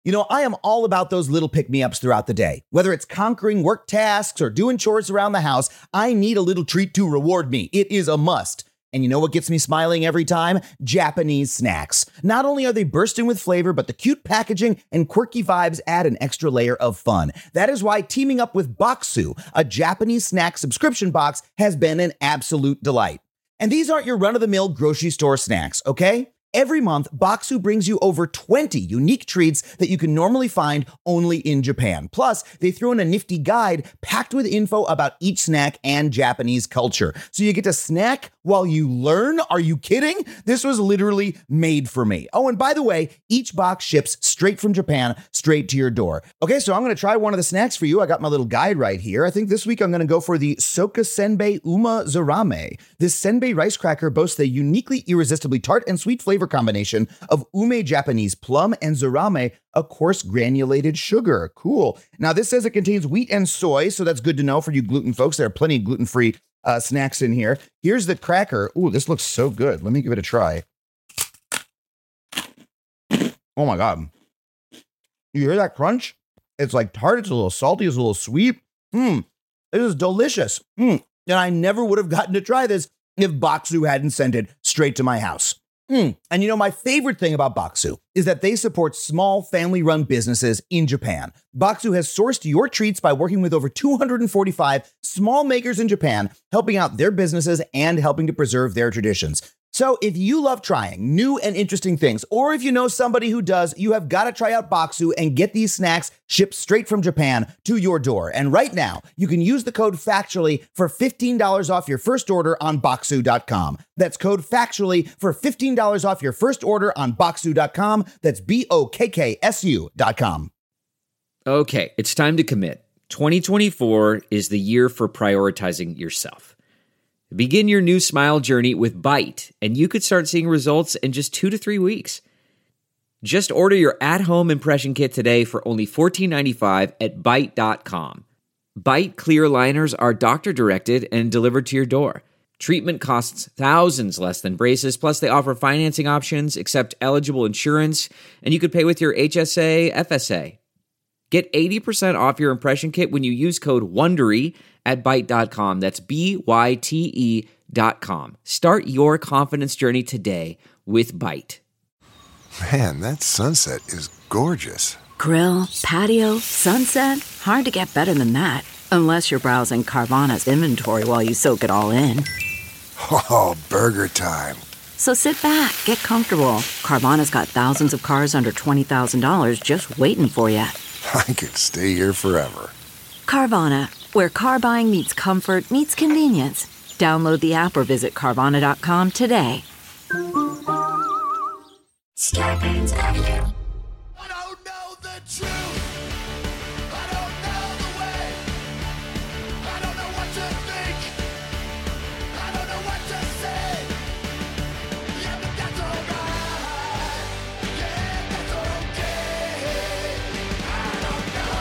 You know, I am all about those little pick-me-ups throughout the day. Whether it's conquering work tasks or doing chores around the house, I need a little treat to reward me. It is a must. And you know what gets me smiling every time? Japanese snacks. Not only are they bursting with flavor, but the cute packaging and quirky vibes add an extra layer of fun. That is why teaming up with Boxu, a Japanese snack subscription box, has been an absolute delight. And these aren't your run-of-the-mill grocery store snacks, okay? Every month, Boxu brings you over 20 unique treats that you can normally find only in Japan. Plus, they throw in a nifty guide packed with info about each snack and Japanese culture. So you get to snack while you learn? Are you kidding? This was literally made for me. Oh, and by the way, each box ships straight from Japan, straight to your door. Okay, so I'm going to try one of the snacks for you. I got my little guide right here. I think this week I'm going to go for the Soka Senbei Uma Zarame. This senbei rice cracker boasts a uniquely irresistibly tart and sweet flavor combination of ume Japanese plum and zarame, a coarse granulated sugar. Cool. Now, this says it contains wheat and soy, so that's good to know for you gluten folks. There are plenty of gluten-free snacks in here. Here's the cracker. Ooh, this looks so good. Let me give it a try. Oh my God. You hear that crunch? It's like tart. It's a little salty. It's a little sweet. This is delicious. And I never would have gotten to try this if Boxu hadn't sent it straight to my house. And you know, my favorite thing about Boxu is that they support small family-run businesses in Japan. Boxu has sourced your treats by working with over 245 small makers in Japan, helping out their businesses and helping to preserve their traditions. So if you love trying new and interesting things, or if you know somebody who does, you have got to try out Boxu and get these snacks shipped straight from Japan to your door. And right now, you can use the code FACTUALLY for $15 off your first order on Boxu.com. That's code FACTUALLY for $15 off your first order on Boxu.com. That's BOKKSU.com. Okay, it's time to commit. 2024 is the year for prioritizing yourself. Begin your new smile journey with Byte, and you could start seeing results in just 2 to 3 weeks. Just order your at-home impression kit today for only $14.95 at Byte.com. Byte clear liners are doctor-directed and delivered to your door. Treatment costs thousands less than braces, plus they offer financing options, accept eligible insurance, and you could pay with your HSA, FSA. Get 80% off your impression kit when you use code WONDERY at Byte.com. That's BYTE.com. Start your confidence journey today with Byte. Man, that sunset is gorgeous. Grill, patio, sunset. Hard to get better than that. Unless you're browsing Carvana's inventory while you soak it all in. Oh, burger time. So sit back, get comfortable. Carvana's got thousands of cars under $20,000 just waiting for you. I could stay here forever. Carvana, where car buying meets comfort, meets convenience. Download the app or visit Carvana.com today. Scarpins Avenue. I don't know the truth. I don't know the way. I don't know what to think. I don't know what to say. Yeah, but that's alright. Yeah, that's okay. I don't know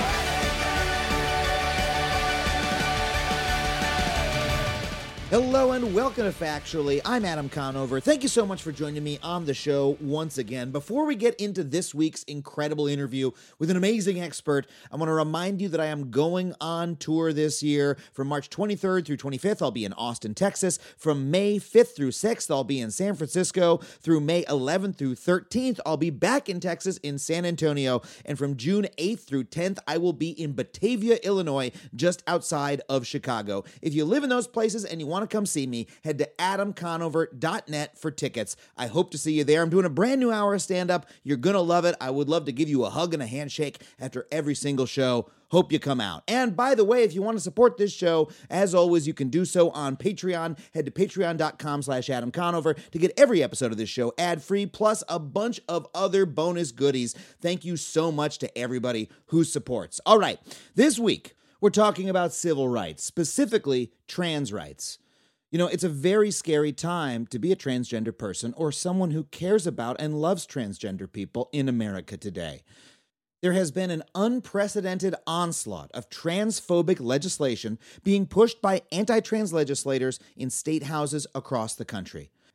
anything. Hello and welcome to Factually. I'm Adam Conover. Thank you so much for joining me on the show once again. Before we get into this week's incredible interview with an amazing expert, I want to remind you that I am going on tour this year. From March 23rd through 25th, I'll be in Austin, Texas. From May 5th through 6th, I'll be in San Francisco. Through May 11th through 13th, I'll be back in Texas in San Antonio. And from June 8th through 10th, I will be in Batavia, Illinois, just outside of Chicago. If you live in those places and you want to come see me, head to adamconover.net for tickets. I hope to see you there. I'm doing a brand new hour of stand-up. You're going to love it. I would love to give you a hug and a handshake after every single show. Hope you come out. And by the way, if you want to support this show, as always, you can do so on Patreon. Head to patreon.com/AdamConover to get every episode of this show ad-free, plus a bunch of other bonus goodies. Thank you so much to everybody who supports. All right, this week, we're talking about civil rights, specifically trans rights. You know, it's a very scary time to be a transgender person or someone who cares about and loves transgender people in America today. There has been an unprecedented onslaught of transphobic legislation being pushed by anti-trans legislators in state houses across the country.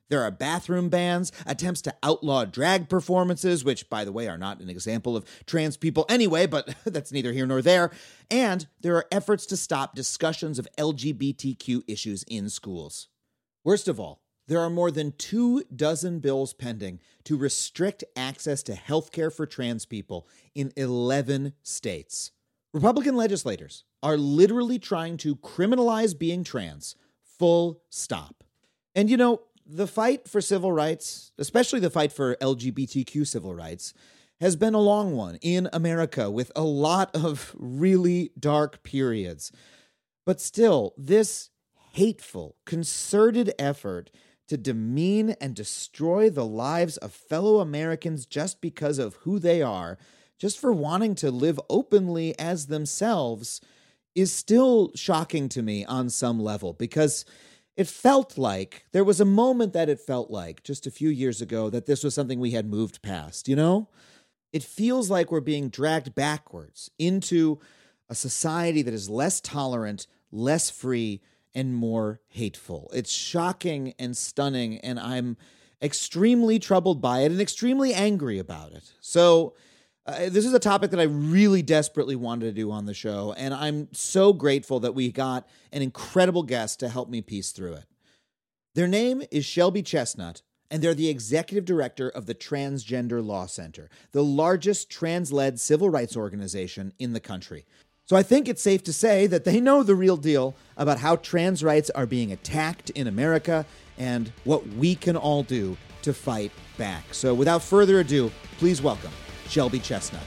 There are bathroom bans, attempts to outlaw drag performances, which, by the way, are not an example of trans people anyway, but that's neither here nor there. And there are efforts to stop discussions of LGBTQ issues in schools. Worst of all, there are more than 24 bills pending to restrict access to healthcare for trans people in 11 states. Republican legislators are literally trying to criminalize being trans, full stop. And you know, the fight for civil rights, especially the fight for LGBTQ civil rights, has been a long one in America with a lot of really dark periods. But still, this hateful, concerted effort to demean and destroy the lives of fellow Americans just because of who they are, just for wanting to live openly as themselves, is still shocking to me on some level, because it felt like, there was a moment that it felt like just a few years ago that this was something we had moved past, you know? It feels like we're being dragged backwards into a society that is less tolerant, less free, and more hateful. It's shocking and stunning, and I'm extremely troubled by it and extremely angry about it. So this is a topic that I really desperately wanted to do on the show, and I'm so grateful that we got an incredible guest to help me piece through it. Their name is Shelby Chestnut, and they're the executive director of the Transgender Law Center, the largest trans-led civil rights organization in the country. So I think it's safe to say that they know the real deal about how trans rights are being attacked in America and what we can all do to fight back. So without further ado, please welcome Shelby Chestnut.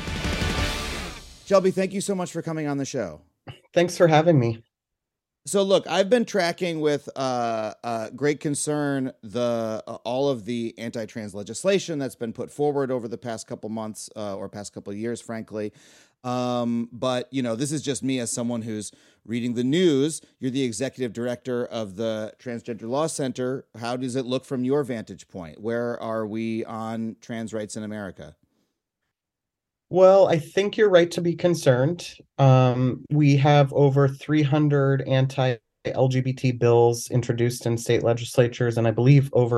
Shelby, thank you so much for coming on the show. Thanks for having me. So look, I've been tracking with great concern all of the anti-trans legislation that's been put forward over the past couple months or past couple years, frankly. But, you know, this is just me as someone who's reading the news. You're the executive director of the Transgender Law Center. How does it look from your vantage point? Where are we on trans rights in America? Well, I think you're right to be concerned. We have over 300 anti-LGBT bills introduced in state legislatures, and I believe over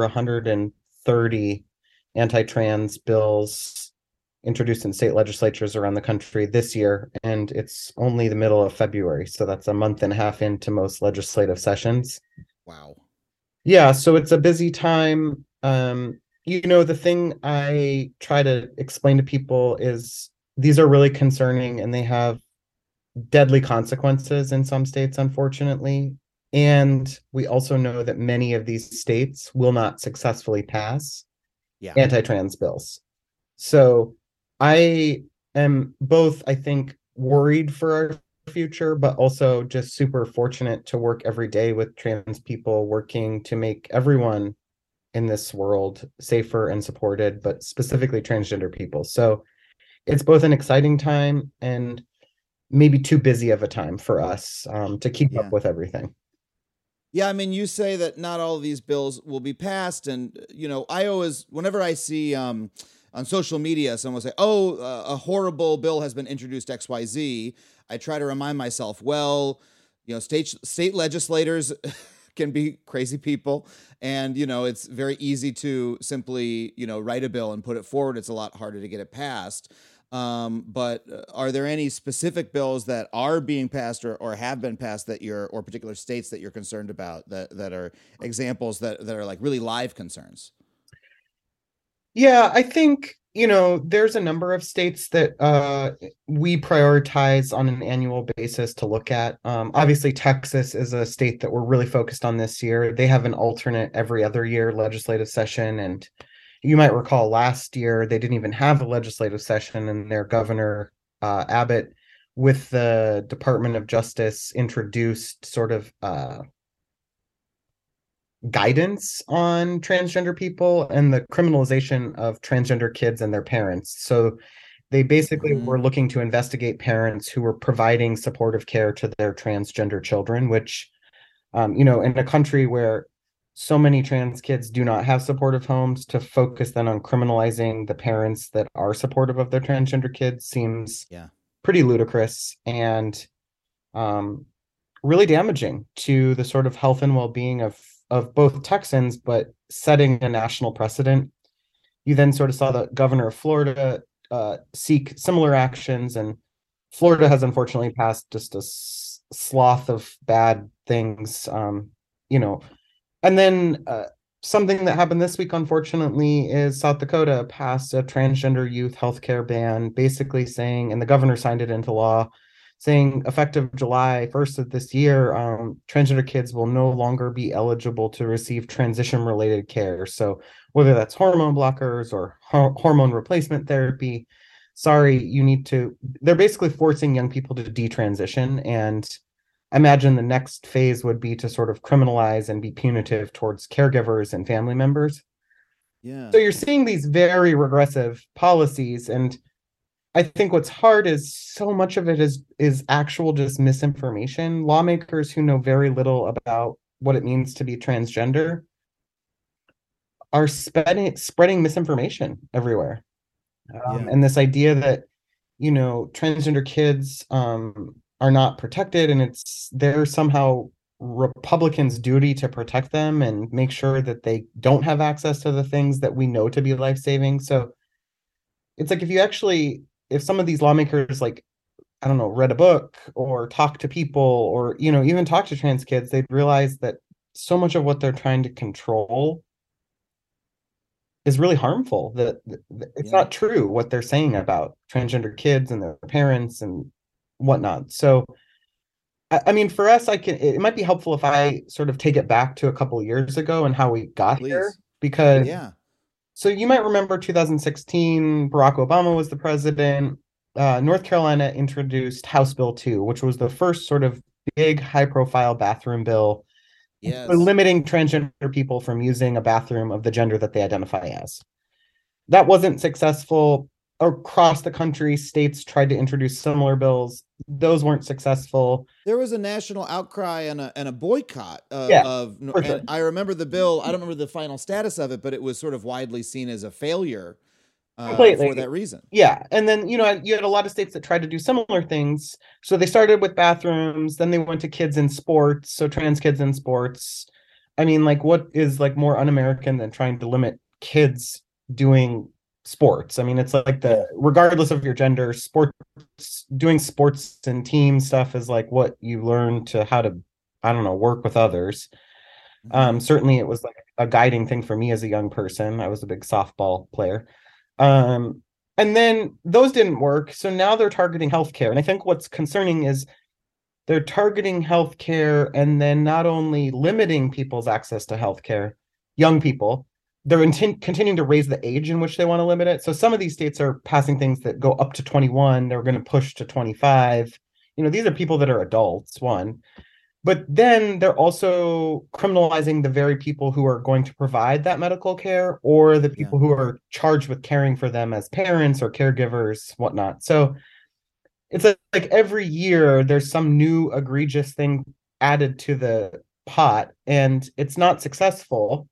130 anti-trans bills introduced in state legislatures around the country this year, and it's only the middle of February, so that's a month and a half into most legislative sessions. Wow. Yeah, so it's a busy time. You know, the thing I try to explain to people is these are really concerning and they have deadly consequences in some states, unfortunately. And we also know that many of these states will not successfully pass anti-trans bills. So I am both, I think, worried for our future, but also just super fortunate to work every day with trans people, working to make everyone in this world safer and supported, but specifically transgender people. So it's both an exciting time and maybe too busy of a time for us to keep up with everything. Yeah, I mean, you say that not all of these bills will be passed. And, you know, I always, whenever I see on social media, someone will say, a horrible bill has been introduced XYZ, I try to remind myself, well, you know, state legislators can be crazy people. And, you know, it's very easy to simply, you know, write a bill and put it forward. It's a lot harder to get it passed. But are there any specific bills that are being passed or have been passed that or particular states that you're concerned about that are examples that are like really live concerns? Yeah, I think, you know, there's a number of states that we prioritize on an annual basis to look at. Obviously, Texas is a state that we're really focused on this year. They have an alternate every other year legislative session. And you might recall last year, they didn't even have a legislative session, and their governor, Abbott, with the Department of Justice, introduced sort of guidance on transgender people and the criminalization of transgender kids and their parents. So they basically were looking to investigate parents who were providing supportive care to their transgender children, which, you know, in a country where so many trans kids do not have supportive homes, to focus then on criminalizing the parents that are supportive of their transgender kids seems pretty ludicrous and really damaging to the sort of health and well-being of of both Texans, but setting a national precedent. You then sort of saw the governor of Florida seek similar actions, and Florida has unfortunately passed just a sloth of bad things, you know. And then something that happened this week, unfortunately, is South Dakota passed a transgender youth healthcare ban, basically saying, and the governor signed it into law, saying effective July 1st of this year, transgender kids will no longer be eligible to receive transition-related care. So whether that's hormone blockers or hormone replacement therapy, sorry, you need to, they're basically forcing young people to detransition. And I imagine the next phase would be to sort of criminalize and be punitive towards caregivers and family members. Yeah. So you're seeing these very regressive policies, and I think what's hard is so much of it is actual just misinformation. Lawmakers who know very little about what it means to be transgender are spreading misinformation everywhere. Yeah. And this idea that, you know, transgender kids are not protected, and it's they're somehow Republicans' duty to protect them and make sure that they don't have access to the things that we know to be life-saving. So it's like if some of these lawmakers, like, I don't know, read a book or talk to people or, you know, even talk to trans kids, they'd realize that so much of what they're trying to control is really harmful. That it's not true what they're saying about transgender kids and their parents and whatnot. So, I mean, for us, it might be helpful if I sort of take it back to a couple of years ago and how we got here, because so you might remember 2016, Barack Obama was the president. North Carolina introduced House Bill 2, which was the first sort of big high-profile bathroom bill, limiting transgender people from using a bathroom of the gender that they identify as. That wasn't successful. Across the country, states tried to introduce similar bills. Those weren't successful. There was a national outcry and a boycott sure. and I remember the bill. I don't remember the final status of it, but it was sort of widely seen as a failure for that reason. Yeah. And then, you know, you had a lot of states that tried to do similar things. So they started with bathrooms, then they went to kids in sports. So trans kids in sports. I mean, like, what is like more un-American than trying to limit kids doing sports? I mean, it's like regardless of your gender, doing sports and team stuff is like what you learn to how to, I don't know, work with others. Certainly it was like a guiding thing for me as a young person. I was a big softball player. And then those didn't work. So now they're targeting healthcare. And I think what's concerning is they're targeting healthcare and then not only limiting people's access to healthcare, young people, they're continuing to raise the age in which they want to limit it. So some of these states are passing things that go up to 21. They're going to push to 25. You know, these are people that are adults, one. But then they're also criminalizing the very people who are going to provide that medical care, or the people who are charged with caring for them as parents or caregivers, whatnot. So it's like every year there's some new egregious thing added to the pot, and it's not successful.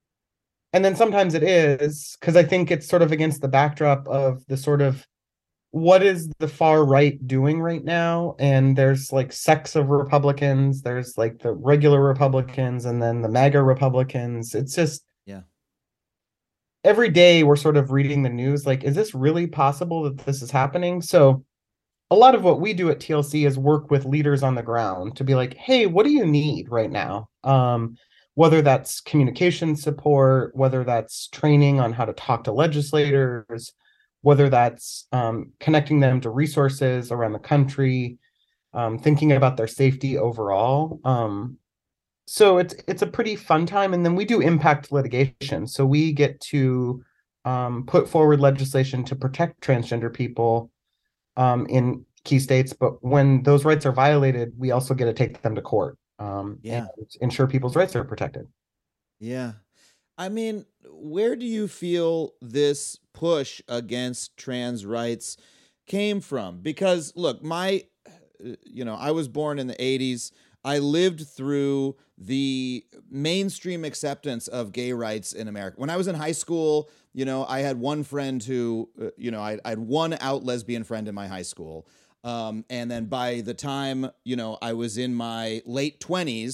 And then sometimes it is, because I think it's sort of against the backdrop of the sort of, what is the far right doing right now? And there's like sects of Republicans, there's like the regular Republicans, and then the MAGA Republicans. It's just, every day we're sort of reading the news, like, is this really possible that this is happening? So a lot of what we do at TLC is work with leaders on the ground to be like, hey, what do you need right now? Whether that's communication support, whether that's training on how to talk to legislators, whether that's connecting them to resources around the country, thinking about their safety overall. So it's a pretty fun time. And then we do impact litigation. So we get to put forward legislation to protect transgender people in key states. But when those rights are violated, we also get to take them to court. And ensure people's rights are protected. Yeah. I mean, where do you feel this push against trans rights came from? Because look, I was born in the 80s. I lived through the mainstream acceptance of gay rights in America. When I was in high school, you know, I had one friend who, I had one out lesbian friend in my high school. And then by the time, I was in my late 20s,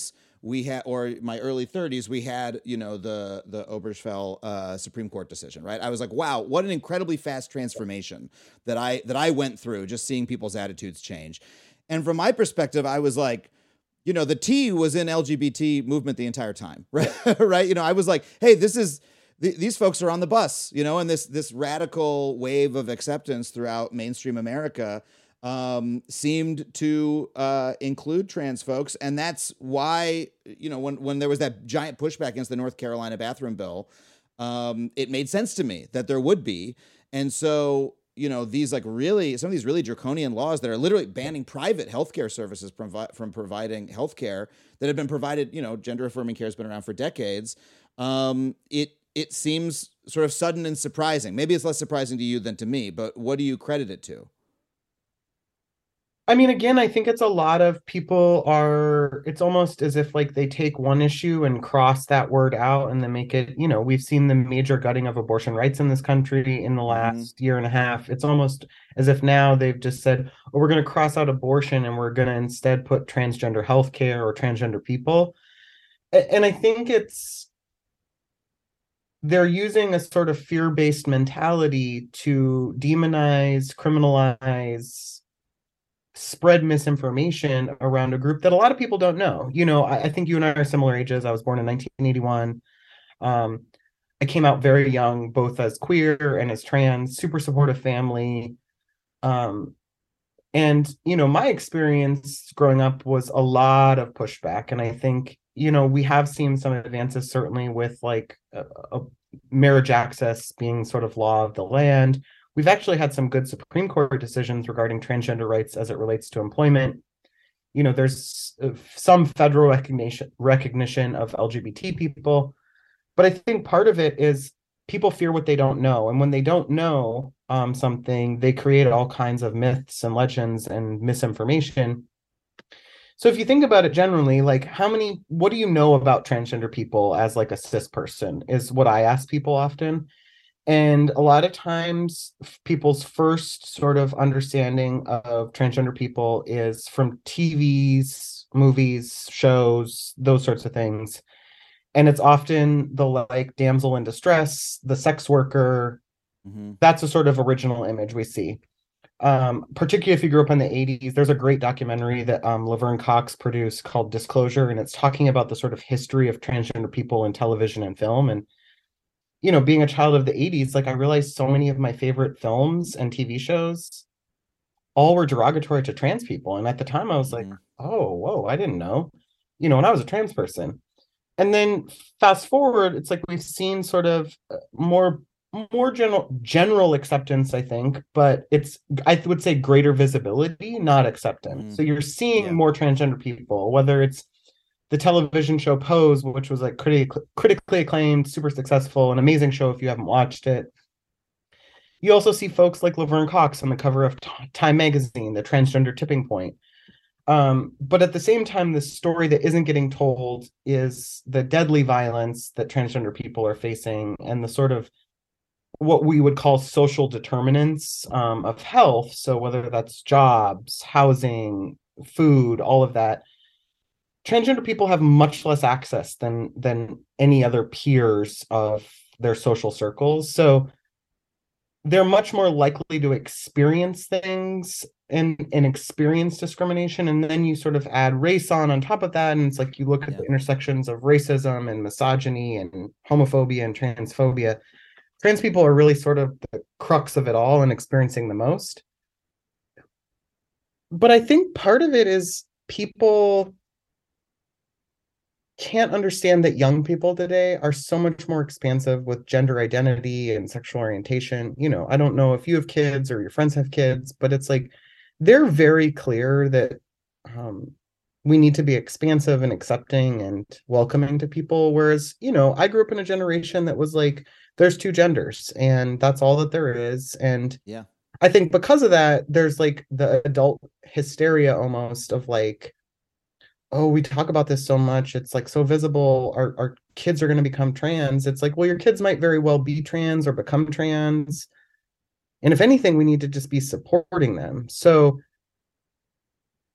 we had, or my early 30s, we had, the Obergefell Supreme Court decision, right? I was like, wow, what an incredibly fast transformation that I went through, just seeing people's attitudes change. And from my perspective, I was like, the T was in LGBT movement the entire time, right? Right? I was like, hey, these folks are on the bus, and this radical wave of acceptance throughout mainstream America seemed to include trans folks. And that's why, when there was that giant pushback against the North Carolina bathroom bill, it made sense to me that there would be. And so, these some of these really draconian laws that are literally banning private healthcare services from providing healthcare that have been provided, gender affirming care has been around for decades. It seems sort of sudden and surprising. Maybe it's less surprising to you than to me, but what do you credit it to? I mean, again, I think it's a lot of people it's almost as if like they take one issue and cross that word out and then make it, we've seen the major gutting of abortion rights in this country in the last year and a half. It's almost as if now they've just said, oh, we're going to cross out abortion and we're going to instead put transgender healthcare or transgender people. And I think they're using a sort of fear-based mentality to demonize, criminalize, spread misinformation around a group that a lot of people don't know. I think you and I are similar ages. I was born in 1981. I came out very young, both as queer and as trans, super supportive family. And, my experience growing up was a lot of pushback. And I think, we have seen some advances, certainly with like a marriage access being sort of law of the land. We've actually had some good Supreme Court decisions regarding transgender rights as it relates to employment. There's some federal recognition of LGBT people, but I think part of it is people fear what they don't know. And when they don't know something, they create all kinds of myths and legends and misinformation. So if you think about it generally, like what do you know about transgender people as like a cis person is what I ask people often. And a lot of times people's first sort of understanding of transgender people is from TVs, movies, shows, those sorts of things. And it's often the like damsel in distress, the sex worker. That's a sort of original image we see. Particularly if you grew up in the 80s, there's a great documentary that Laverne Cox produced called Disclosure, and it's talking about the sort of history of transgender people in television and film. And being a child of the 80s, like I realized so many of my favorite films and TV shows all were derogatory to trans people. And at the time I was like, oh, whoa, I didn't know, and I was a trans person. And then fast forward, it's like we've seen sort of more general acceptance, I think, but I would say greater visibility, not acceptance. So you're seeing more transgender people, whether it's the television show Pose, which was like critically acclaimed, super successful, an amazing show if you haven't watched it. You also see folks like Laverne Cox on the cover of Time magazine, the transgender tipping point. But at the same time, the story that isn't getting told is the deadly violence that transgender people are facing and the sort of what we would call social determinants of health. So whether that's jobs, housing, food, all of that. Transgender people have much less access than any other peers of their social circles. So they're much more likely to experience things and experience discrimination. And then you sort of add race on top of that. And it's like you look at the intersections of racism and misogyny and homophobia and transphobia. Trans people are really sort of the crux of it all and experiencing the most. But I think part of it is people can't understand that young people today are so much more expansive with gender identity and sexual orientation. I don't know if you have kids or your friends have kids, but it's like they're very clear that we need to be expansive and accepting and welcoming to people. Whereas, I grew up in a generation that was like, there's two genders and that's all that there is. And I think because of that, there's like the adult hysteria almost of like, oh, we talk about this so much. It's like so visible. Our kids are going to become trans. It's like, well, your kids might very well be trans or become trans. And if anything, we need to just be supporting them. So,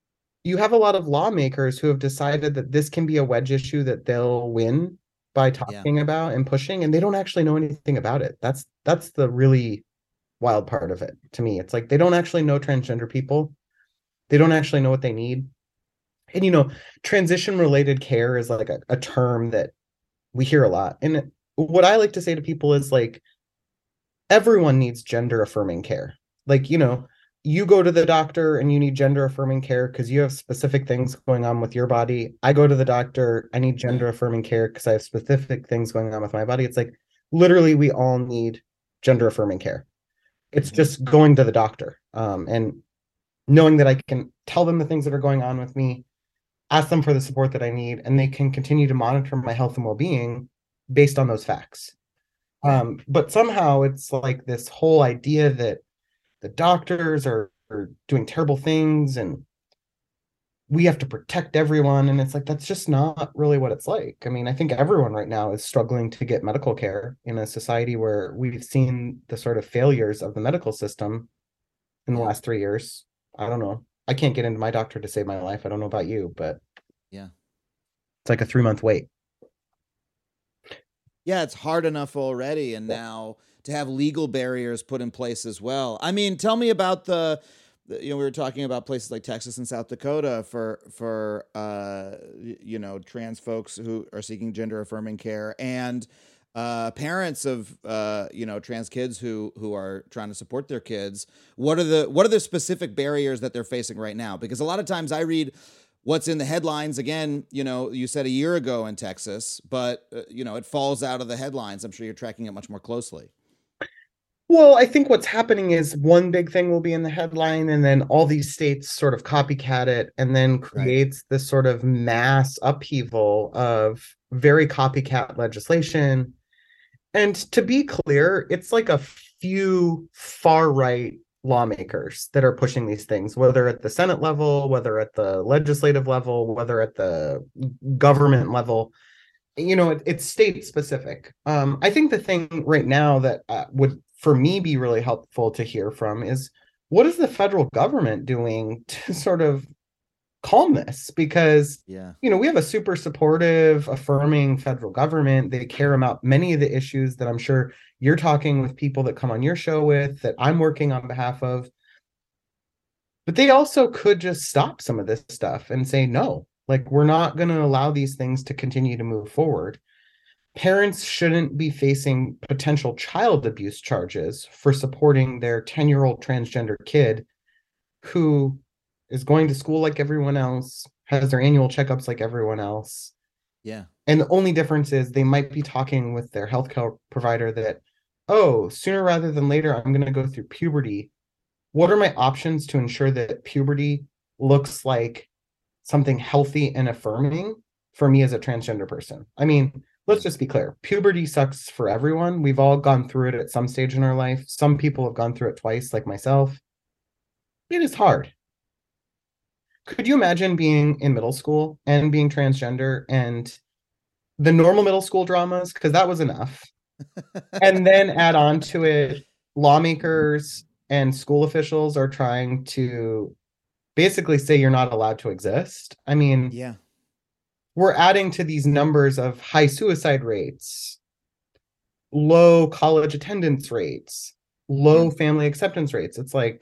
you have a lot of lawmakers who have decided that this can be a wedge issue that they'll win by talking about and pushing, and they don't actually know anything about it. That's the really wild part of it to me. It's like they don't actually know transgender people. They don't actually know what they need. And, you know, transition related care is like a term that we hear a lot. And what I like to say to people is like, everyone needs gender affirming care. Like, you know, you go to the doctor and you need gender affirming care because you have specific things going on with your body. I go to the doctor, I need gender affirming care because I have specific things going on with my body. It's like literally we all need gender affirming care. It's just going to the doctor and knowing that I can tell them the things that are going on with me, ask them for the support that I need, and they can continue to monitor my health and well-being based on those facts. But somehow it's like this whole idea that the doctors are doing terrible things and we have to protect everyone. And it's like, that's just not really what it's like. I mean, I think everyone right now is struggling to get medical care in a society where we've seen the sort of failures of the medical system in the last 3 years. I don't know. I can't get into my doctor to save my life. I don't know about you, but Yeah. it's like a 3-month wait. Yeah, it's hard enough already, and now to have legal barriers put in place as well. I mean, tell me about we were talking about places like Texas and South Dakota for trans folks who are seeking gender affirming care, and parents of trans kids who are trying to support their kids. What are the specific barriers that they're facing right now? Because a lot of times I read what's in the headlines. Again, you said a year ago in Texas, but it falls out of the headlines. I'm sure you're tracking it much more closely. Well, I think what's happening is one big thing will be in the headline, and then all these states sort of copycat it, and then creates this sort of mass upheaval of very copycat legislation. And to be clear, it's like a few far-right lawmakers that are pushing these things, whether at the Senate level, whether at the legislative level, whether at the government level. It's state specific. I think the thing right now that would, for me, be really helpful to hear from is, what is the federal government doing to sort of calm this? Because, we have a super supportive, affirming federal government. They care about many of the issues that I'm sure you're talking with people that come on your show with, that I'm working on behalf of. But they also could just stop some of this stuff and say, no, like, we're not going to allow these things to continue to move forward. Parents shouldn't be facing potential child abuse charges for supporting their 10-year-old transgender kid who is going to school like everyone else, has their annual checkups like everyone else. Yeah. And the only difference is they might be talking with their healthcare provider that, sooner rather than later, I'm going to go through puberty. What are my options to ensure that puberty looks like something healthy and affirming for me as a transgender person? I mean, let's just be clear. Puberty sucks for everyone. We've all gone through it at some stage in our life. Some people have gone through it twice, like myself. It is hard. Could you imagine being in middle school and being transgender and the normal middle school dramas? Because that was enough. And then add on to it, lawmakers and school officials are trying to basically say you're not allowed to exist. I mean, we're adding to these numbers of high suicide rates, low college attendance rates, low family acceptance rates. It's like,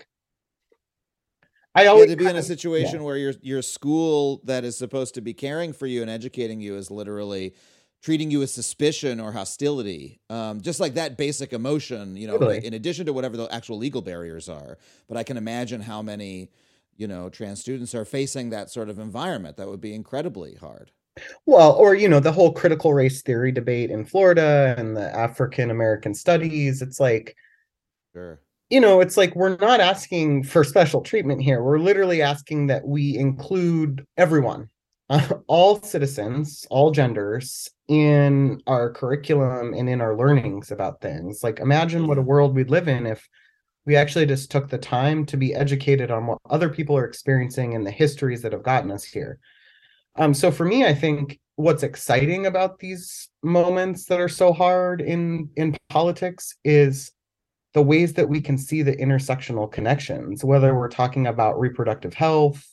to be in a situation where your school that is supposed to be caring for you and educating you is literally treating you with suspicion or hostility, just like that basic emotion, Totally. in addition to whatever the actual legal barriers are. But I can imagine how many, trans students are facing that sort of environment. That would be incredibly hard. Well, or, the whole critical race theory debate in Florida and the African American studies. It's like, Sure. It's like we're not asking for special treatment here. We're literally asking that we include everyone, all citizens, all genders in our curriculum and in our learnings about things. Like, imagine what a world we'd live in if we actually just took the time to be educated on what other people are experiencing and the histories that have gotten us here. So for me, I think what's exciting about these moments that are so hard in politics is the ways that we can see the intersectional connections, whether we're talking about reproductive health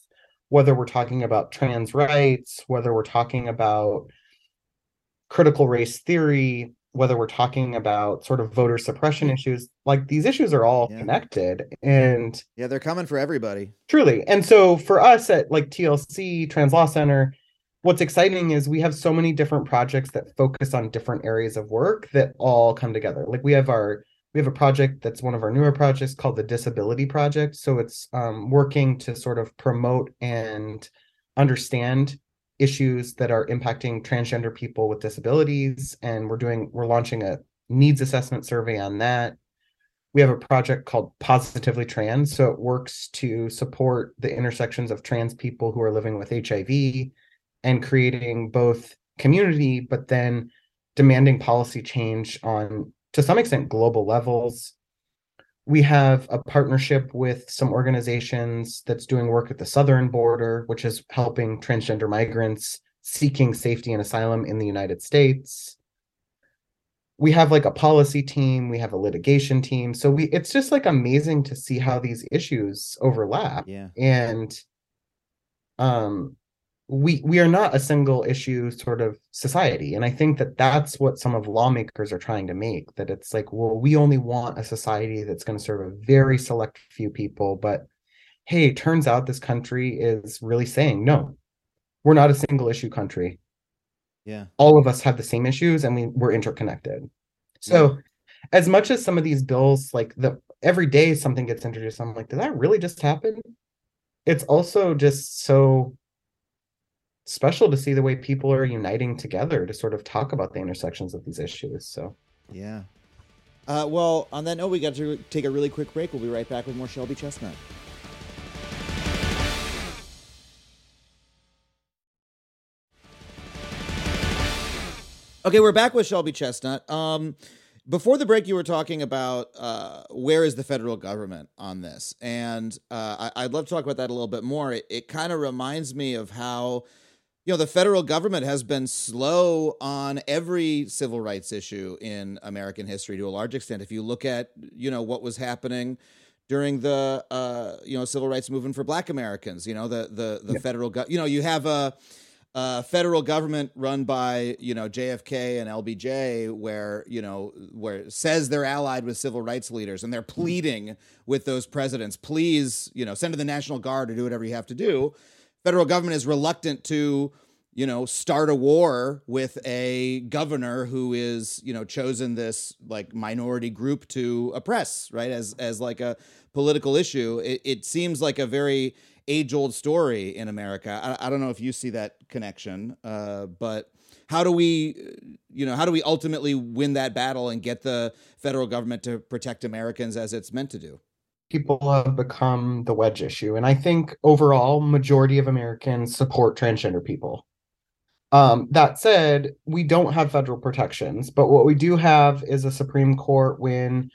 whether we're talking about trans rights, whether we're talking about critical race theory, whether we're talking about sort of voter suppression issues, like these issues are all connected. And yeah, they're coming for everybody. Truly. And so for us at like TLC, Trans Law Center, what's exciting is we have so many different projects that focus on different areas of work that all come together. Like we have a project that's one of our newer projects called the Disability Project. So it's working to sort of promote and understand issues that are impacting transgender people with disabilities. And we're launching a needs assessment survey on that. We have a project called Positively Trans. So it works to support the intersections of trans people who are living with HIV and creating both community, but then demanding policy change on, to some extent, global levels. We have a partnership with some organizations that's doing work at the southern border, which is helping transgender migrants seeking safety and asylum in the United States. We have like a policy team, we have a litigation team. So it's just like amazing to see how these issues overlap. Yeah. And we are not a single issue sort of society. And I think that that's what some of lawmakers are trying to make, that it's like, well, we only want a society that's going to serve a very select few people. But hey, it turns out this country is really saying, no, we're not a single issue country. Yeah. All of us have the same issues and we're interconnected. So as much as some of these bills, like every day something gets introduced, I'm like, did that really just happen? It's also just so special to see the way people are uniting together to sort of talk about the intersections of these issues. So yeah. Well, on that note, we got to take a really quick break. We'll be right back with more Shelby Chestnut. Okay, we're back with Shelby Chestnut. Before the break, you were talking about where is the federal government on this? And I'd love to talk about that a little bit more. It kind of reminds me of how, the federal government has been slow on every civil rights issue in American history to a large extent. If you look at, what was happening during the, civil rights movement for Black Americans, the federal government, you have a federal government run by, JFK and LBJ, where it says they're allied with civil rights leaders and they're pleading with those presidents, please, send to the National Guard or do whatever you have to do. Federal government is reluctant to, start a war with a governor who is, chosen this like minority group to oppress, right? As like a political issue. It seems like a very age-old story in America. I don't know if you see that connection, but how do we ultimately win that battle and get the federal government to protect Americans as it's meant to do? People have become the wedge issue. And I think overall, majority of Americans support transgender people. That said, we don't have federal protections, but what we do have is a Supreme Court win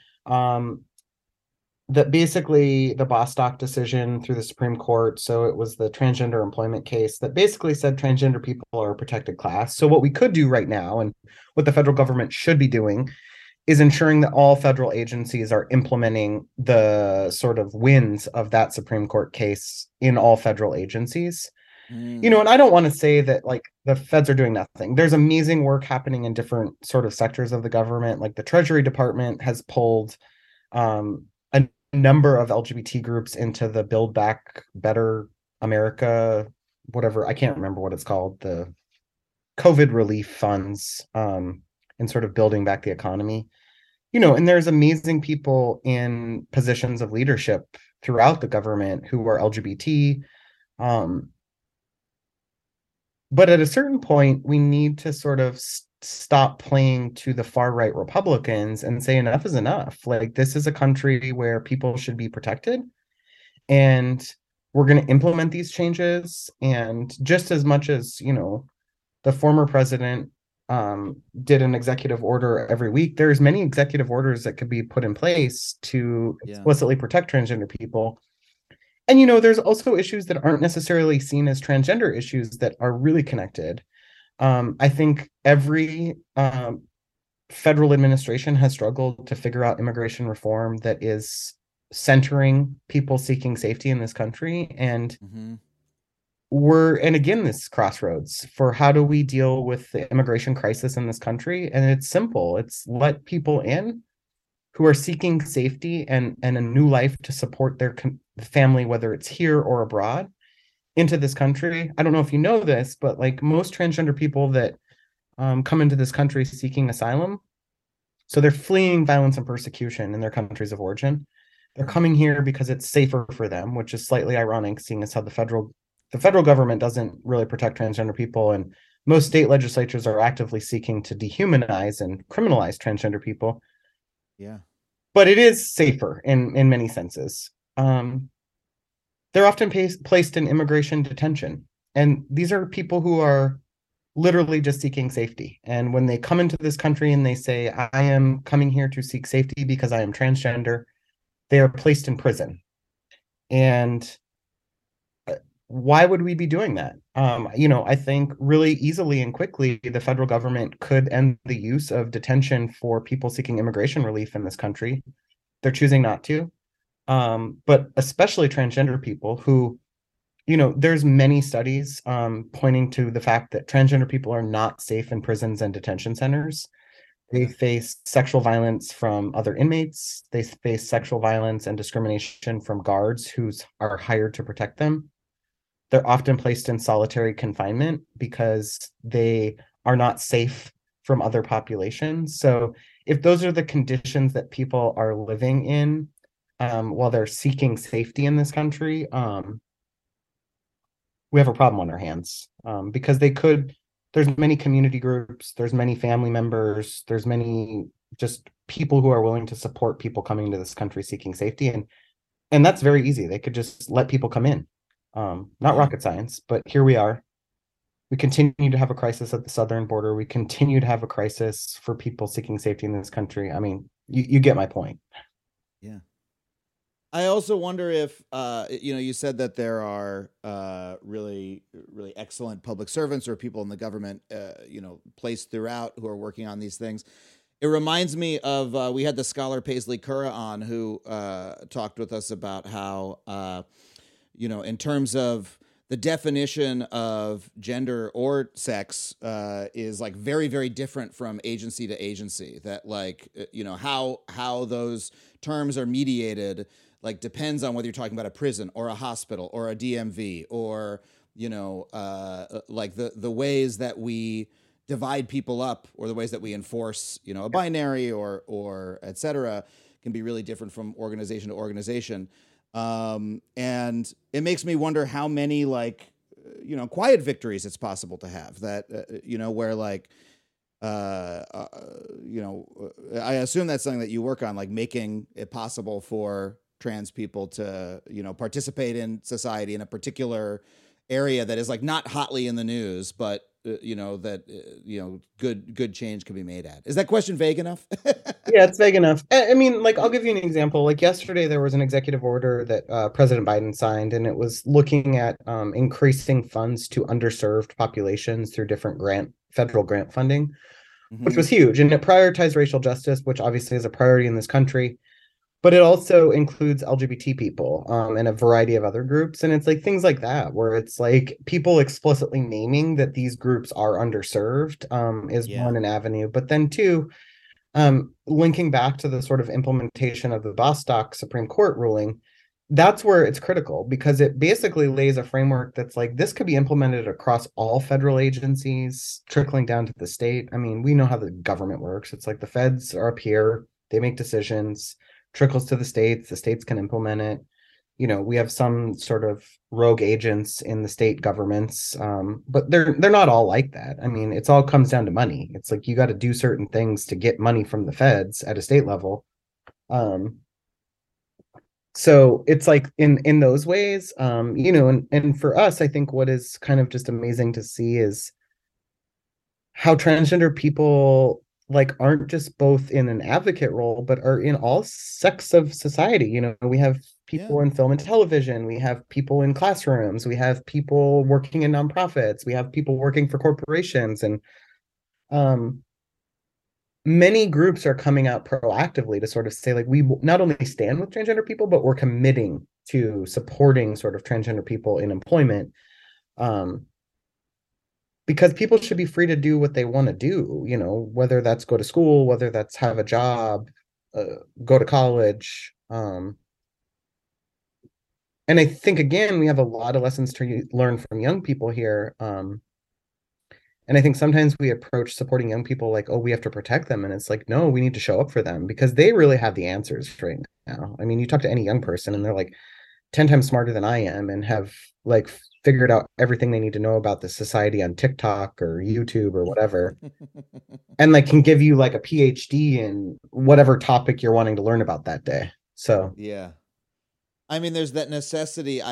that basically the Bostock decision through the Supreme Court. So it was the transgender employment case that basically said transgender people are a protected class. So what we could do right now, and what the federal government should be doing, is ensuring that all federal agencies are implementing the sort of wins of that Supreme Court case in all federal agencies. And I don't want to say that like the feds are doing nothing. There's amazing work happening in different sort of sectors of the government. Like the Treasury Department has pulled a number of LGBT groups into the Build Back Better America, whatever, I can't remember what it's called, the COVID relief funds, and sort of building back the economy. And there's amazing people in positions of leadership throughout the government who are LGBT. But at a certain point, we need to sort of stop playing to the far right Republicans and say enough is enough. Like, this is a country where people should be protected, and we're going to implement these changes. And just as much as, the former president did an executive order every week, there's many executive orders that could be put in place to explicitly protect transgender people. And, there's also issues that aren't necessarily seen as transgender issues that are really connected. I think every federal administration has struggled to figure out immigration reform that is centering people seeking safety in this country. And we're, and again, this crossroads for how do we deal with the immigration crisis in this country? And it's simple. It's let people in who are seeking safety and a new life to support their family, whether it's here or abroad, into this country. I don't know if you know this, but like most transgender people that come into this country seeking asylum, so they're fleeing violence and persecution in their countries of origin. They're coming here because it's safer for them, which is slightly ironic, seeing as how the federal government doesn't really protect transgender people, and most state legislatures are actively seeking to dehumanize and criminalize transgender people. Yeah. But it is safer in many senses. They're often placed in immigration detention. And these are people who are literally just seeking safety. And when they come into this country and they say, I am coming here to seek safety because I am transgender, they are placed in prison. And why would we be doing that? I think really easily and quickly, the federal government could end the use of detention for people seeking immigration relief in this country. They're choosing not to. But especially transgender people who, there's many studies pointing to the fact that transgender people are not safe in prisons and detention centers. They face sexual violence from other inmates. They face sexual violence and discrimination from guards who are hired to protect them. They're often placed in solitary confinement because they are not safe from other populations. So if those are the conditions that people are living in while they're seeking safety in this country, we have a problem on our hands because there's many community groups, there's many family members, there's many just people who are willing to support people coming into this country seeking safety. And that's very easy. They could just let people come in. Not rocket science, but here we are. We continue to have a crisis at the southern border. We continue to have a crisis for people seeking safety in this country. I mean, you get my point. Yeah. I also wonder if, you said that there are really, really excellent public servants or people in the government, placed throughout who are working on these things. It reminds me of, we had the scholar Paisley Curra on who talked with us about how, in terms of the definition of gender or sex is like very, very different from agency to agency. That like, how those terms are mediated like depends on whether you're talking about a prison or a hospital or a DMV or, like the ways that we divide people up or the ways that we enforce, a binary or et cetera can be really different from organization to organization. And it makes me wonder how many quiet victories it's possible to have that, where like, I assume that's something that you work on, like making it possible for trans people to, participate in society in a particular area that is like not hotly in the news, but good change can be made at. Is that question vague enough? Yeah, it's vague enough. I mean, like, I'll give you an example. Like yesterday, there was an executive order that President Biden signed, and it was looking at increasing funds to underserved populations through different federal grant funding, which was huge. And it prioritized racial justice, which obviously is a priority in this country. But it also includes LGBT people and a variety of other groups. And it's like things like that, where it's like people explicitly naming that these groups are underserved is one, an avenue. But then two, linking back to the sort of implementation of the Bostock Supreme Court ruling, that's where it's critical because it basically lays a framework that's like this could be implemented across all federal agencies, trickling down to the state. I mean, we know how the government works. It's like the feds are up here, they make decisions, trickles to the states can implement it. We have some sort of rogue agents in the state governments, but they're not all like that. I mean, it's all comes down to money. It's like you got to do certain things to get money from the feds at a state level. So it's like in those ways, and for us, I think what is kind of just amazing to see is how transgender people like aren't just both in an advocate role, but are in all sects of society. We have people in film and television, we have people in classrooms, we have people working in nonprofits, we have people working for corporations, and many groups are coming out proactively to sort of say like we not only stand with transgender people, but we're committing to supporting sort of transgender people in employment. Um, because people should be free to do what they want to do, whether that's go to school, whether that's have a job, go to college. And I think, again, we have a lot of lessons to learn from young people here. And I think sometimes we approach supporting young people like, oh, we have to protect them. And it's like, no, we need to show up for them because they really have the answers right now. I mean, you talk to any young person and they're like 10 times smarter than I am and have like figured out everything they need to know about the society on TikTok or YouTube or whatever. And like can give you like a PhD in whatever topic you're wanting to learn about that day. So Yeah. I mean, there's that necessity.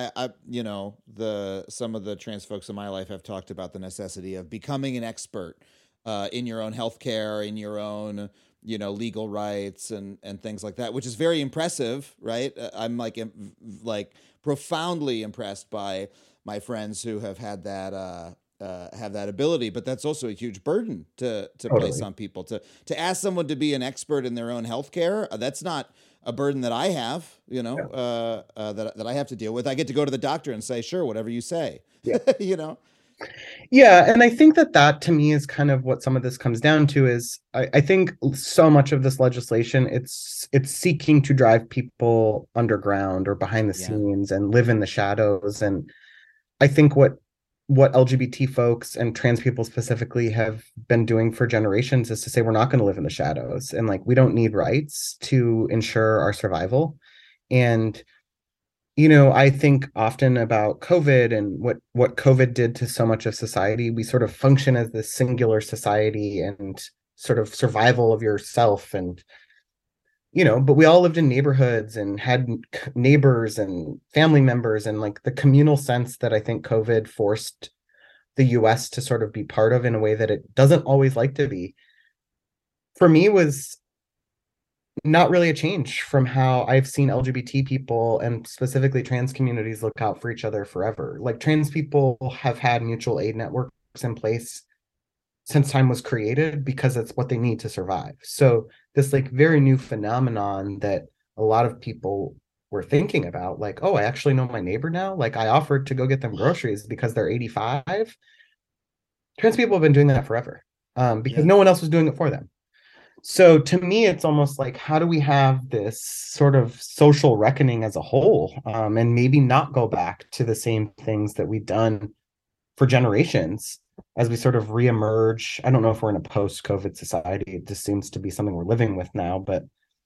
Some of the trans folks in my life have talked about the necessity of becoming an expert in your own healthcare, in your own, legal rights and things like that, which is very impressive, right? I'm like profoundly impressed by my friends who have had that have that ability, but that's also a huge burden to Totally. place on people to ask someone to be an expert in their own healthcare. That's not a burden that I have, that I have to deal with. I get to go to the doctor and say, sure, whatever you say, Yeah. Yeah, and I think that to me is kind of what some of this comes down to is I think so much of this legislation, it's seeking to drive people underground or behind the Yeah. scenes and live in the shadows. And I think what LGBT folks and trans people specifically have been doing for generations is to say we're not going to live in the shadows and like we don't need rights to ensure our survival. And I think often about COVID and what COVID did to so much of society. We sort of function as this singular society and sort of survival of yourself. And but we all lived in neighborhoods and had neighbors and family members, and like the communal sense that I think COVID forced the US to sort of be part of in a way that it doesn't always like to be, for me was not really a change from how I've seen LGBT people and specifically trans communities look out for each other forever. Like trans people have had mutual aid networks in place since time was created because it's what they need to survive. So this like very new phenomenon that a lot of people were thinking about, like, oh, I actually know my neighbor now. Like I offered to go get them groceries because they're 85. Trans people have been doing that forever because no one else was doing it for them. So to me, it's almost like, how do we have this sort of social reckoning as a whole, and maybe not go back to the same things that we've done for generations as we sort of reemerge. I don't know if we're in a post-COVID society. It just seems to be something we're living with now, but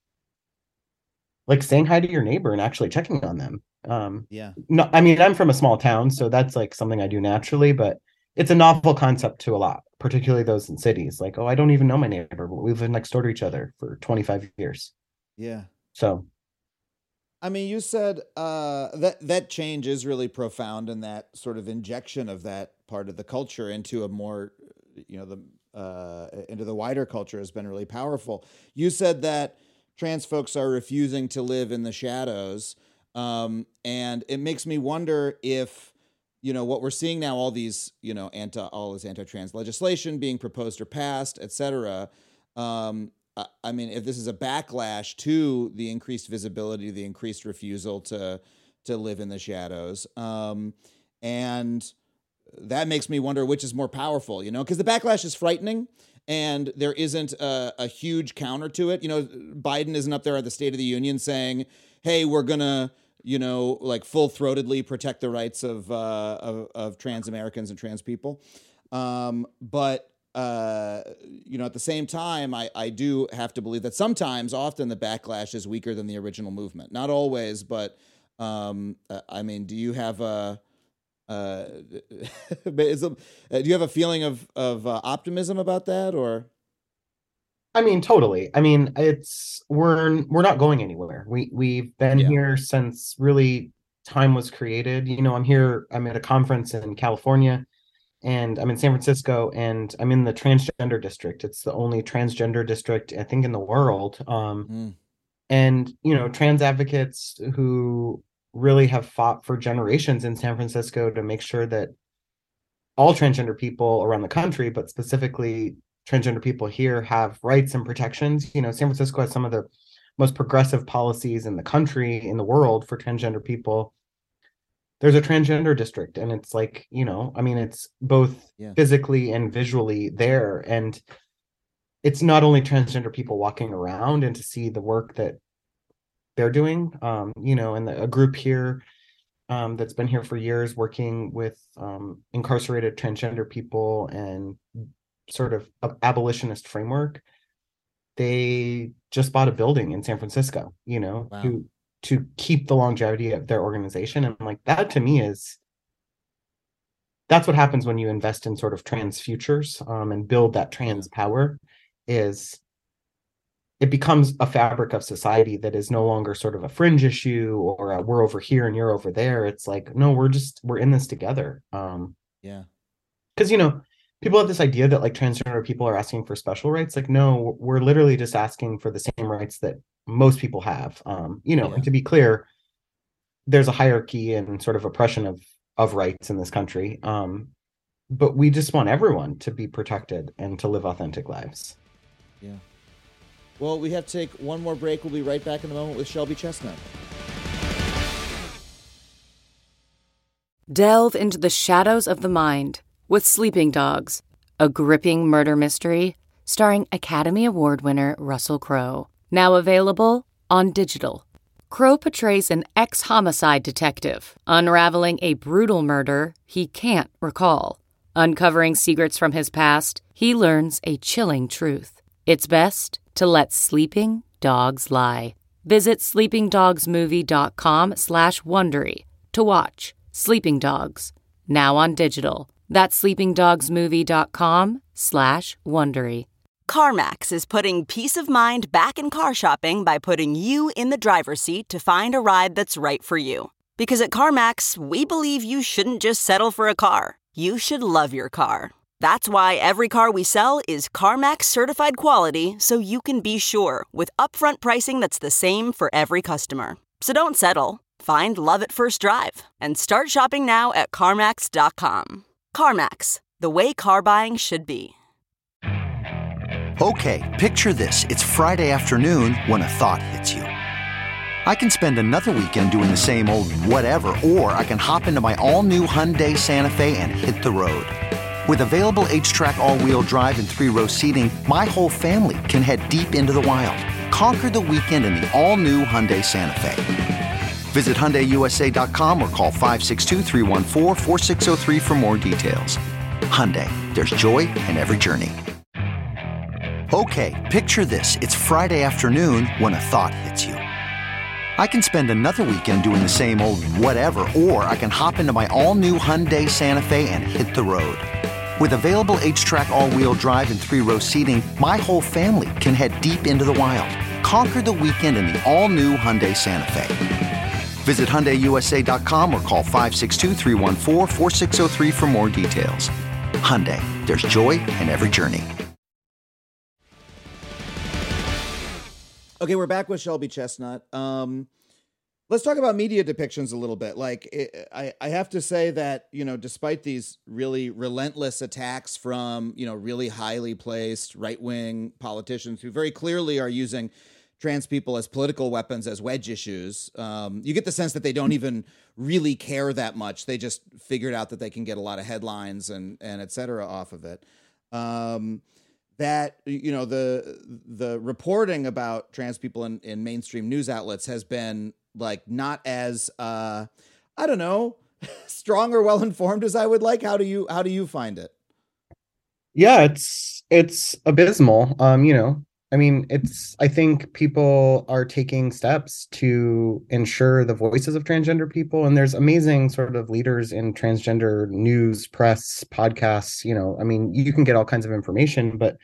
like saying hi to your neighbor and actually checking on them. No, I mean, I'm from a small town, so that's like something I do naturally, but it's a novel concept to a lot, particularly those in cities. Like, oh, I don't even know my neighbor, but we've lived next door to each other for 25 years. Yeah. So, I mean, you said that change is really profound, and that sort of injection of that part of the culture into a more, into the wider culture has been really powerful. You said that trans folks are refusing to live in the shadows, and it makes me wonder if, what we're seeing now, all these, all this anti-trans legislation being proposed or passed, et cetera. I mean, if this is a backlash to the increased visibility, the increased refusal to live in the shadows, and that makes me wonder which is more powerful, because the backlash is frightening, and there isn't a huge counter to it. Biden isn't up there at the State of the Union saying, "Hey, we're gonna." Like full-throatedly protect the rights of trans Americans and trans people. But at the same time, I do have to believe that often the backlash is weaker than the original movement. Not always, but I mean, do you have a do you have a feeling of optimism about that, or? I mean, totally. I mean, we're not going anywhere. We've been here since really time was created. I'm at a conference in California, and I'm in San Francisco, and I'm in the transgender district. It's the only transgender district, I think, in the world. And, trans advocates who really have fought for generations in San Francisco to make sure that all transgender people around the country, but specifically transgender people here, have rights and protections. San Francisco has some of the most progressive policies in the country, in the world, for transgender people. there's a transgender district, and it's like, I mean, it's both physically and visually there, and it's not only transgender people walking around and to see the work that they're doing, and a group here that's been here for years working with incarcerated transgender people and sort of abolitionist framework. They just bought a building in San Francisco, Wow. to keep the longevity of their organization. And like, that to me that's what happens when you invest in sort of trans futures and build that trans power, is it becomes a fabric of society that is no longer sort of a fringe issue or we're over here and you're over there. It's like, no, we're in this together. Yeah. Because, people have this idea that like transgender people are asking for special rights. Like, no, we're literally just asking for the same rights that most people have. And to be clear, there's a hierarchy and sort of oppression of rights in this country. But we just want everyone to be protected and to live authentic lives. Yeah. Well, we have to take one more break. We'll be right back in a moment with Shelby Chestnut. Delve into the shadows of the mind with Sleeping Dogs, a gripping murder mystery starring Academy Award winner Russell Crowe. Now available on digital. Crowe portrays an ex-homicide detective unraveling a brutal murder he can't recall. Uncovering secrets from his past, he learns a chilling truth. It's best to let sleeping dogs lie. Visit sleepingdogsmovie.com/Wondery to watch Sleeping Dogs, now on digital. That's sleepingdogsmovie.com/Wondery. CarMax is putting peace of mind back in car shopping by putting you in the driver's seat to find a ride that's right for you. Because at CarMax, we believe you shouldn't just settle for a car. You should love your car. That's why every car we sell is CarMax certified quality, so you can be sure with upfront pricing that's the same for every customer. So don't settle. Find love at first drive and start shopping now at CarMax.com. CarMax, the way car buying should be. Okay, picture this. It's Friday afternoon when a thought hits you. I can spend another weekend doing the same old whatever, or I can hop into my all-new Hyundai Santa Fe and hit the road. With available H-Track all-wheel drive and 3-row seating, my whole family can head deep into the wild. Conquer the weekend in the all-new Hyundai Santa Fe. Visit HyundaiUSA.com or call 562-314-4603 for more details. Hyundai, there's joy in every journey. Okay, picture this. It's Friday afternoon when a thought hits you. I can spend another weekend doing the same old whatever, or I can hop into my all-new Hyundai Santa Fe and hit the road. With available H-Track all-wheel drive and 3-row seating, my whole family can head deep into the wild. Conquer the weekend in the all-new Hyundai Santa Fe. Visit HyundaiUSA.com or call 562-314-4603 for more details. Hyundai, there's joy in every journey. Okay, we're back with Shelby Chestnut. Let's talk about media depictions a little bit. I have to say that, despite these really relentless attacks from, really highly placed right-wing politicians who very clearly are using trans people as political weapons, as wedge issues, you get the sense that they don't even really care that much. They just figured out that they can get a lot of headlines and et cetera off of it. That, the reporting about trans people in mainstream news outlets has been not as, strong or well-informed as I would like. How do you find it? Yeah, it's abysmal. I think people are taking steps to ensure the voices of transgender people, and there's amazing sort of leaders in transgender news, press, podcasts. You can get all kinds of information, but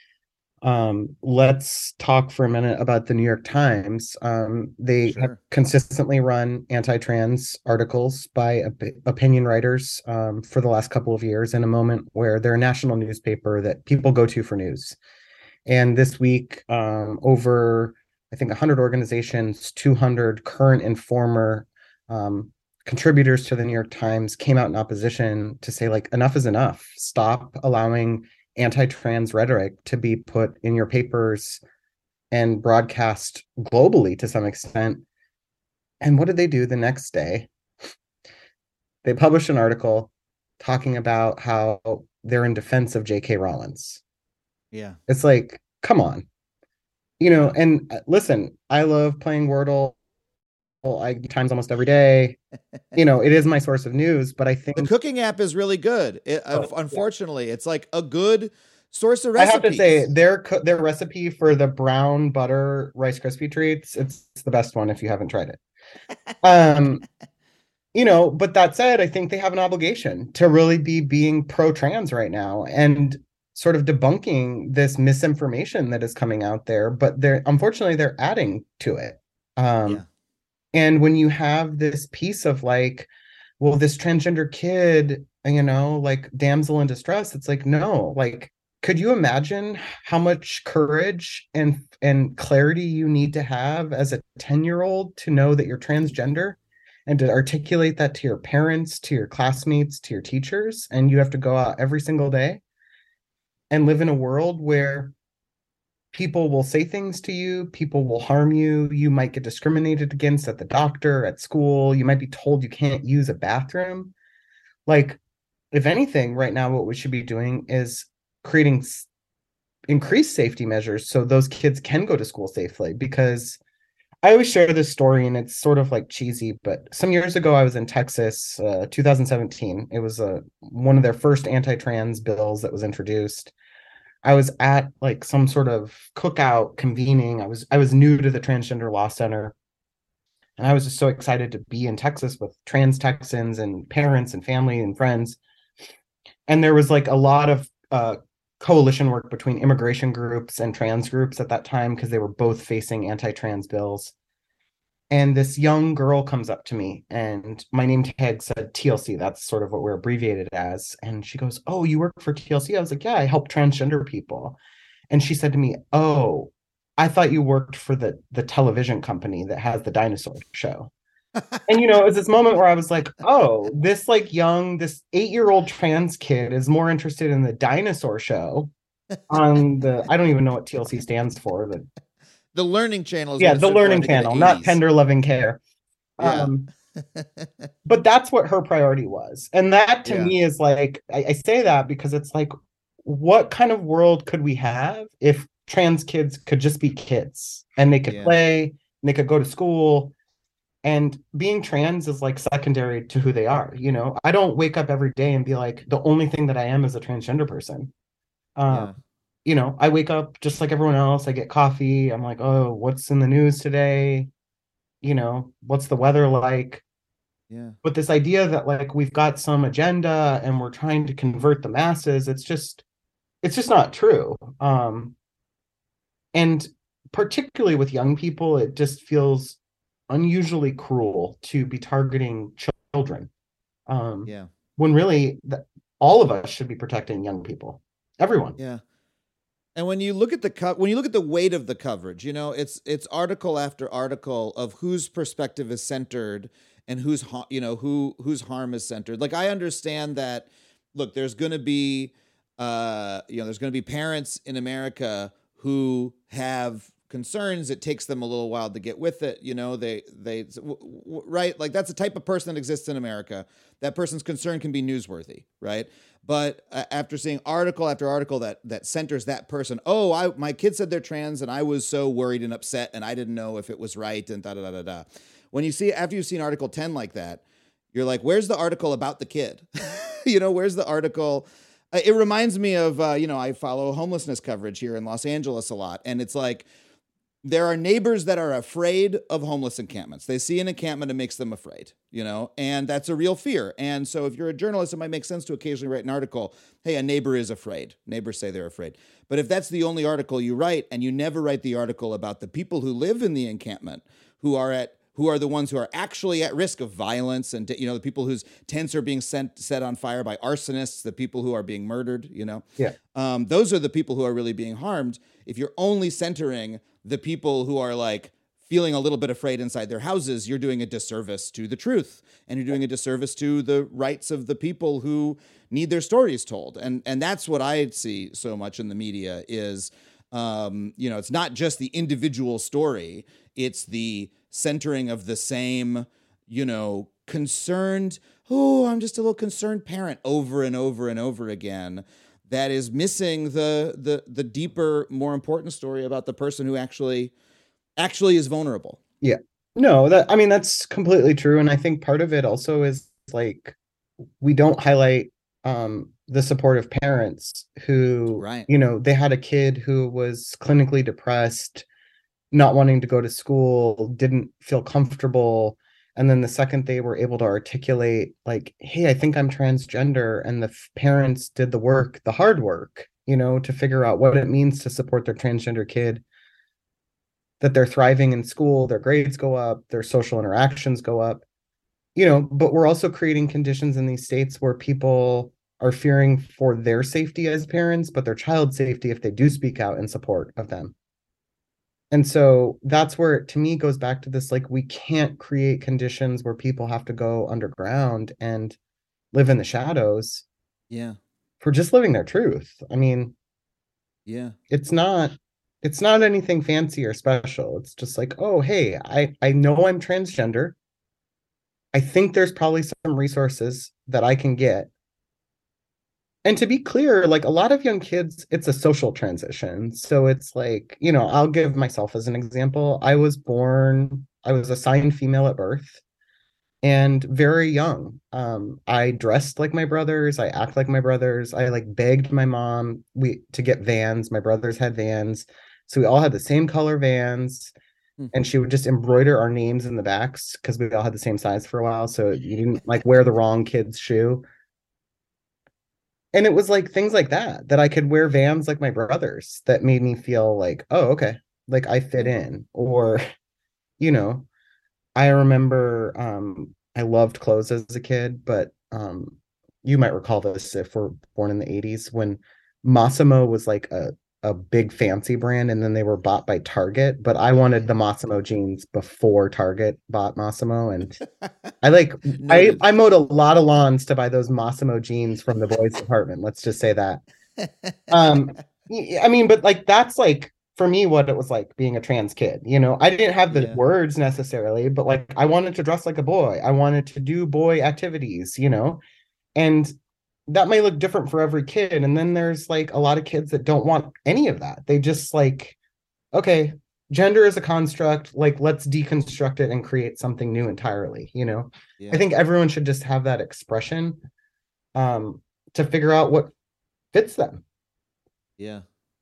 let's talk for a minute about the New York Times. They have consistently run anti-trans articles by opinion writers for the last couple of years, in a moment where they're a national newspaper that people go to for news. And this week, over, I think, 100 organizations, 200 current and former contributors to the New York Times came out in opposition to say, enough is enough. Stop allowing anti-trans rhetoric to be put in your papers and broadcast globally to some extent. And what did they do the next day? they published an article talking about how they're in defense of J.K. Rowling. Yeah. It's like, come on. And listen, I love playing Wordle. I times almost every day. It is my source of news, but I think the cooking app is really good. Unfortunately, it's like a good source of recipes. I have to say their recipe for the brown butter Rice Krispie treats, it's the best one if you haven't tried it. But that said, I think they have an obligation to really be being pro-trans right now and sort of debunking this misinformation that is coming out there, but unfortunately they're adding to it. And when you have this piece of like, well, this transgender kid, like damsel in distress, it's like, no, like, could you imagine how much courage and clarity you need to have as a 10-year-old to know that you're transgender and to articulate that to your parents, to your classmates, to your teachers, and you have to go out every single day and live in a world where people will say things to you, people will harm you, you might get discriminated against at the doctor, at school, you might be told you can't use a bathroom. Like, if anything, right now, what we should be doing is creating increased safety measures so those kids can go to school safely. Because I always share this story, and it's sort of like cheesy, but some years ago I was in Texas, 2017. It was one of their first anti-trans bills that was introduced. I was at like some sort of cookout convening. I was new to the Transgender Law Center, and I was just so excited to be in Texas with trans Texans and parents and family and friends. And there was like a lot of coalition work between immigration groups and trans groups at that time, because they were both facing anti-trans bills. And this young girl comes up to me, and my name tag said TLC. That's sort of what we're abbreviated as. And she goes, "Oh, you work for TLC?" I was like, "Yeah, I help transgender people." And she said to me, "Oh, I thought you worked for the television company that has the dinosaur show." And, it was this moment where I was like, oh, this 8-year-old trans kid is more interested in the dinosaur show on I don't even know what TLC stands for. The Learning Channel. The Learning Channel, not Tender Loving Care. Yeah. But that's what her priority was. And that to me is like, I say that because it's like, what kind of world could we have if trans kids could just be kids and they could play and they could go to school? And being trans is like secondary to who they are. I don't wake up every day and be like, the only thing that I am is a transgender person. I wake up just like everyone else. I get coffee. I'm like, oh, what's in the news today? What's the weather like? Yeah. But this idea that like we've got some agenda and we're trying to convert the masses, it's just not true. And particularly with young people, it just feels unusually cruel to be targeting children. When really all of us should be protecting young people, everyone. Yeah. And when you look at the weight of the coverage, it's article after article of whose perspective is centered and whose harm is centered. Like, I understand that, look, there's going to be parents in America who have concerns. It takes them a little while to get with it. Right. Like, that's the type of person that exists in America. That person's concern can be newsworthy. Right. But after seeing article after article that centers that person, my kid said they're trans and I was so worried and upset and I didn't know if it was right and da-da-da-da-da. After you've seen article 10 like that, you're like, where's the article about the kid? Where's the article? It reminds me of, I follow homelessness coverage here in Los Angeles a lot. And it's like, there are neighbors that are afraid of homeless encampments. They see an encampment, it makes them afraid, and that's a real fear. And so if you're a journalist, it might make sense to occasionally write an article, hey, a neighbor is afraid. Neighbors say they're afraid. But if that's the only article you write, and you never write the article about the people who live in the encampment, who are the ones who are actually at risk of violence, and the people whose tents are being set on fire by arsonists, the people who are being murdered, those are the people who are really being harmed. If you're only centering the people who are like feeling a little bit afraid inside their houses, you're doing a disservice to the truth, and you're doing a disservice to the rights of the people who need their stories told. And that's what I see so much in the media is, it's not just the individual story, it's the centering of the same, concerned, oh, I'm just a little concerned parent over and over and over again, that is missing the deeper, more important story about the person who actually is vulnerable. Yeah. No, that's completely true. And I think part of it also is like, we don't highlight the supportive parents who, right. They had a kid who was clinically depressed, not wanting to go to school, didn't feel comfortable. And then the second they were able to articulate like, hey, I think I'm transgender, and the parents did the work, the hard work, to figure out what it means to support their transgender kid, that they're thriving in school, their grades go up, their social interactions go up, but we're also creating conditions in these states where people are fearing for their safety as parents, but their child's safety if they do speak out in support of them. And so that's where it, to me, goes back to this, like, we can't create conditions where people have to go underground and live in the shadows. Yeah. For just living their truth. I mean, yeah, it's not anything fancy or special. It's just like, oh, hey, I know I'm transgender. I think there's probably some resources that I can get. And to be clear, like, a lot of young kids, it's a social transition. So it's like, I'll give myself as an example. I was assigned female at birth and very young. I dressed like my brothers. I act like my brothers. I like begged my mom to get Vans. My brothers had Vans. So we all had the same color Vans. And she would just embroider our names in the backs because we all had the same size for a while. So you didn't like wear the wrong kid's shoe. And it was like things like that I could wear Vans like my brothers that made me feel like, oh, okay, like I fit in. Or, I remember I loved clothes as a kid, but you might recall this if we're born in the 80s, when Massimo was like a big fancy brand, and then they were bought by Target. But I wanted the Massimo jeans before Target bought Massimo, and I mowed a lot of lawns to buy those Massimo jeans from the boys department. Let's just say that. I mean, but like, that's like, for me, what it was like being a trans kid. I didn't have the words necessarily, but like, I wanted to dress like a boy. I wanted to do boy activities, and that may look different for every kid. And then there's like a lot of kids that don't want any of that. They just like, okay, gender is a construct, like, let's deconstruct it and create something new entirely. I think everyone should just have that expression to figure out what fits them. Yeah.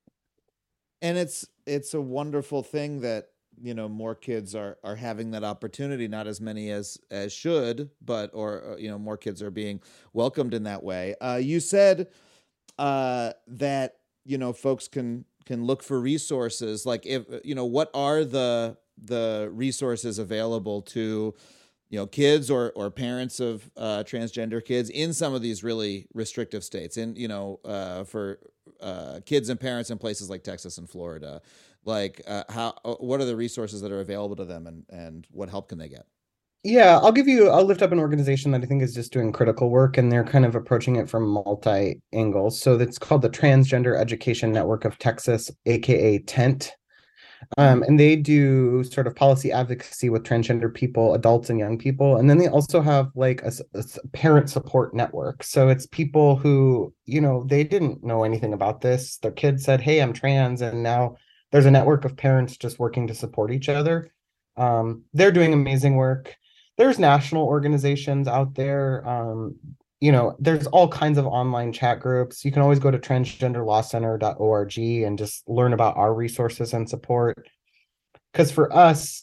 And it's a wonderful thing that, more kids are having that opportunity, not as many as should, but, or, more kids are being welcomed in that way. You said that, folks can look for resources. Like, if, what are the resources available to, kids or parents of transgender kids in some of these really restrictive states, in, for kids and parents in places like Texas and Florida? Like, what are the resources that are available to them, and what help can they get? Yeah, I'll lift up an organization that I think is just doing critical work, and they're kind of approaching it from multi angles. So it's called the Transgender Education Network of Texas, aka TENT. And they do sort of policy advocacy with transgender people, adults and young people. And then they also have like a parent support network. So it's people who, they didn't know anything about this. Their kid said, hey, I'm trans. And now there's a network of parents just working to support each other. They're doing amazing work. There's national organizations out there. There's all kinds of online chat groups. You can always go to transgenderlawcenter.org and just learn about our resources and support. Because for us,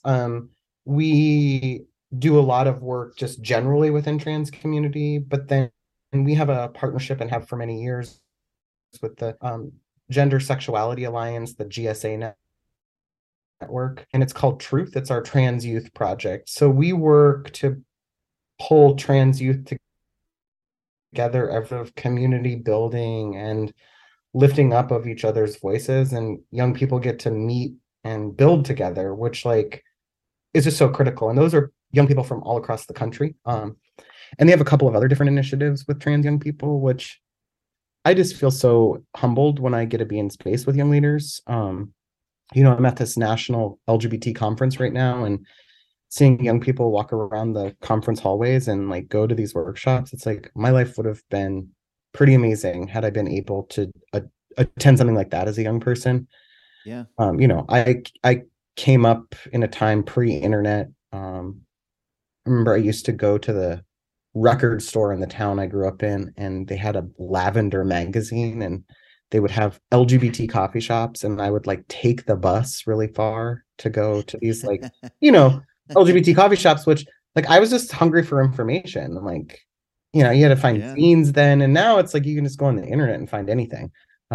we do a lot of work just generally within trans community, but then we have a partnership, and have for many years, with the Gender Sexuality Alliance, the GSA network, and it's called Truth. It's our trans youth project. So we work to pull trans youth together, of community building and lifting up of each other's voices, and young people get to meet and build together, which like is just so critical. And those are young people from all across the country. And they have a couple of other different initiatives with trans young people, which I just feel so humbled when I get to be in space with young leaders. I'm at this national LGBT conference right now, and seeing young people walk around the conference hallways and like go to these workshops, it's like my life would have been pretty amazing had I been able to attend something like that as a young person. Yeah. You know, I came up in a time pre-internet. I remember I used to go to the record store in the town I grew up in, and they had a Lavender magazine, and they would have LGBT coffee shops, and I would like take the bus really far to go to these like, you know, LGBT coffee shops, which like I was just hungry for information. Like, you know, you had to find zines then, and now it's like you can just go on the internet and find anything.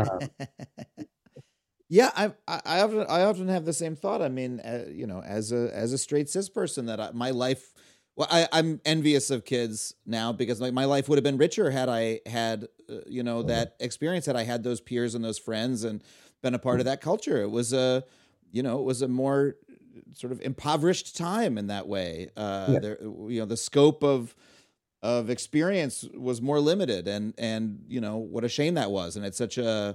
Yeah, I often have the same thought. I mean, you know, as a straight cis person, that my life. Well, I'm envious of kids now because like my life would have been richer had I had you know, that experience, had I had those peers and those friends and been a part of that culture. It was a more sort of impoverished time in that way. There, you know, the scope of experience was more limited, and you know what a shame that was. And it's such a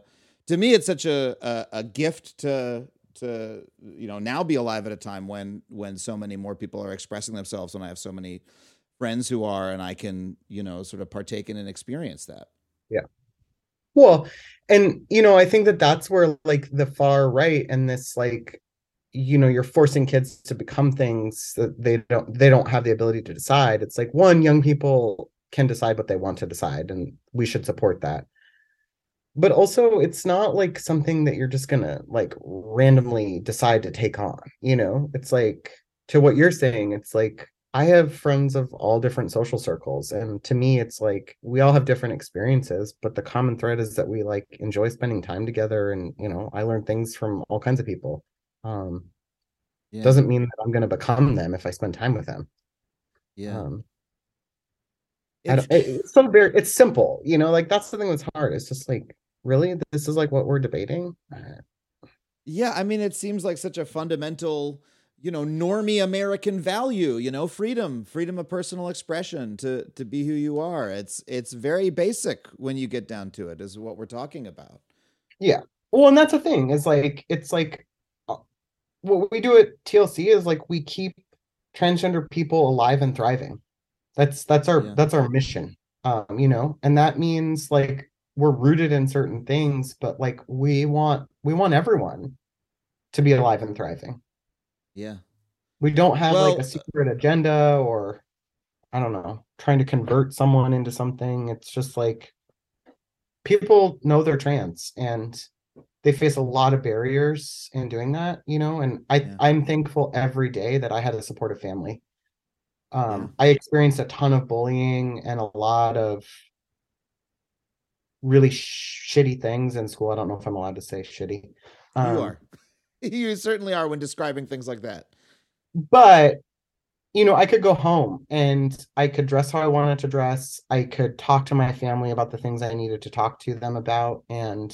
gift to you know, now be alive at a time when so many more people are expressing themselves, and I have so many friends who are, and I can, you know, sort of partake in and experience that. Yeah. Well, and you know, I think that that's where like the far right and this like, you know, you're forcing kids to become things that they don't have the ability to decide. It's like, one, young people can decide what they want to decide, and we should support that. But also, it's not like something that you're just gonna like randomly decide to take on, you know? It's like, to what you're saying, it's like I have friends of all different social circles, and to me it's like we all have different experiences, but the common thread is that we like enjoy spending time together, and you know, I learn things from all kinds of people. Doesn't mean that I'm gonna become them if I spend time with them. It's simple, you know, like that's the thing that's hard. It's just like, really, this is like what we're debating. Yeah, I mean, it seems like such a fundamental, you know, normie American value, you know, freedom of personal expression, to be who you are. It's very basic when you get down to it, is what we're talking about. Yeah. Well, and that's the thing, is like, it's like what we do at TLC is like we keep transgender people alive and thriving. That's our mission. You know, and that means like we're rooted in certain things, but like we want everyone to be alive and thriving. Yeah. We don't have like a secret agenda, or I don't know, trying to convert someone into something. It's just like people know they're trans, and they face a lot of barriers in doing that, you know, and I'm thankful every day that I had a supportive family. I experienced a ton of bullying and a lot of really shitty things in school. I don't know if I'm allowed to say shitty. You are. You certainly are when describing things like that. But, you know, I could go home and I could dress how I wanted to dress. I could talk to my family about the things I needed to talk to them about. And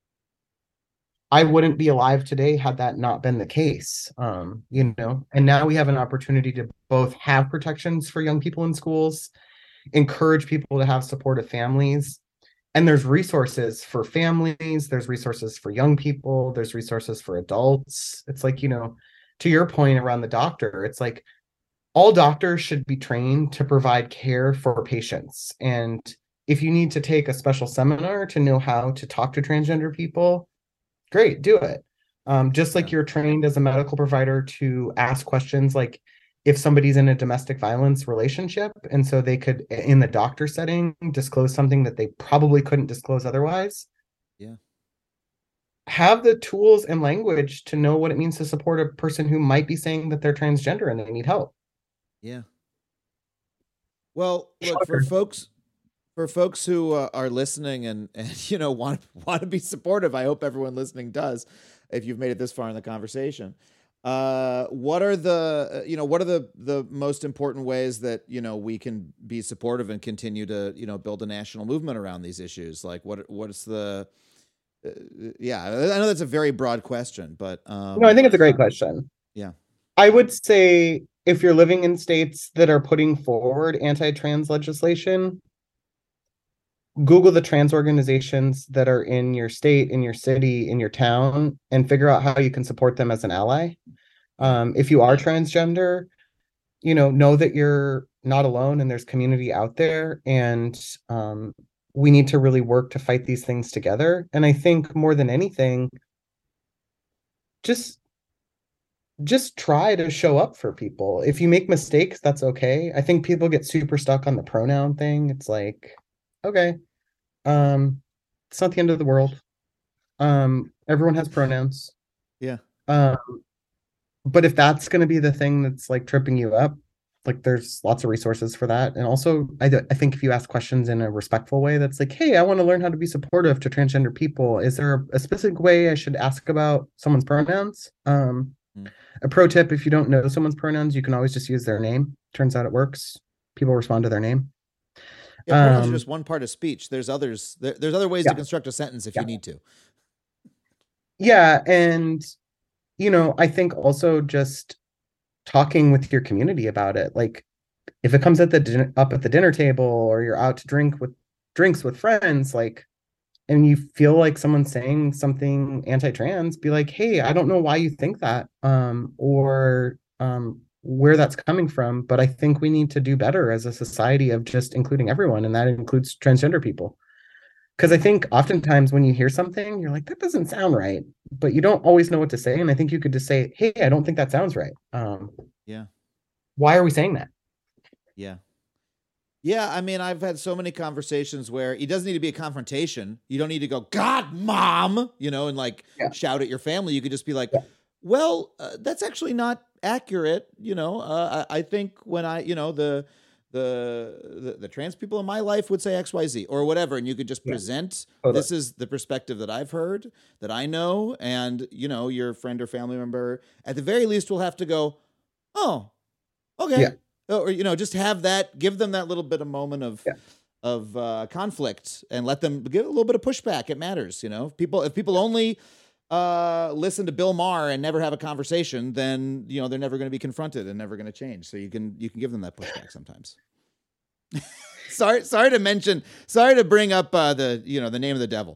I wouldn't be alive today had that not been the case. You know, and now we have an opportunity to both have protections for young people in schools, encourage people to have supportive families. And there's resources for families, there's resources for young people, there's resources for adults. It's like, you know, to your point around the doctor, it's like all doctors should be trained to provide care for patients. And if you need to take a special seminar to know how to talk to transgender people, great, do it. Just like you're trained as a medical provider to ask questions like if somebody's in a domestic violence relationship, and so they could, in the doctor setting, disclose something that they probably couldn't disclose otherwise. Yeah. Have the tools and language to know what it means to support a person who might be saying that they're transgender and they need help. Yeah. Well, look, for folks who are listening and you know want to be supportive, I hope everyone listening does, if you've made it this far in the conversation. What are the most important ways that, you know, we can be supportive and continue to, you know, build a national movement around these issues? Like what's the I know that's a very broad question, but no, I think it's a great question. Yeah. I would say if you're living in states that are putting forward anti-trans legislation, Google the trans organizations that are in your state, in your city, in your town, and figure out how you can support them as an ally. If you are transgender, know that you're not alone and there's community out there, and we need to really work to fight these things together. And I think more than anything, just try to show up for people. If you make mistakes, that's okay. I think people get super stuck on the pronoun thing. It's like, okay, it's not the end of the world. Everyone has pronouns. Yeah. But if that's going to be the thing that's like tripping you up, like there's lots of resources for that. And also, I think if you ask questions in a respectful way, that's like, hey, I want to learn how to be supportive to transgender people. Is there a specific way I should ask about someone's pronouns? A pro tip, if you don't know someone's pronouns, you can always just use their name. Turns out it works. People respond to their name. Yeah, pronouns are just one part of speech. There's others. There's other ways to construct a sentence if you need to. Yeah, and I think also just talking with your community about it. Like, if it comes up at the dinner table, or you're out to drinks with friends, like, and you feel like someone's saying something anti-trans, be like, hey, I don't know why you think that, or where that's coming from, but I think we need to do better as a society of just including everyone, and that includes transgender people. Because I think oftentimes when you hear something, you're like, that doesn't sound right, but you don't always know what to say. And I think you could just say, hey, I don't think that sounds right. Yeah. Why are we saying that? Yeah. Yeah, I mean, I've had so many conversations where it doesn't need to be a confrontation. You don't need to go, God, Mom, and like shout at your family. You could just be like, well, that's actually not accurate. I think when the trans people in my life would say XYZ or whatever, and you could just present, this is the perspective that I've heard, that I know, and, your friend or family member, at the very least, will have to go, oh, okay. Yeah. Or, just have that, give them that little bit of moment of conflict, and let them give a little bit of pushback. It matters, If people only listen to Bill Maher and never have a conversation, then they're never going to be confronted and never going to change. So you can give them that pushback sometimes. sorry to bring up the name of the devil.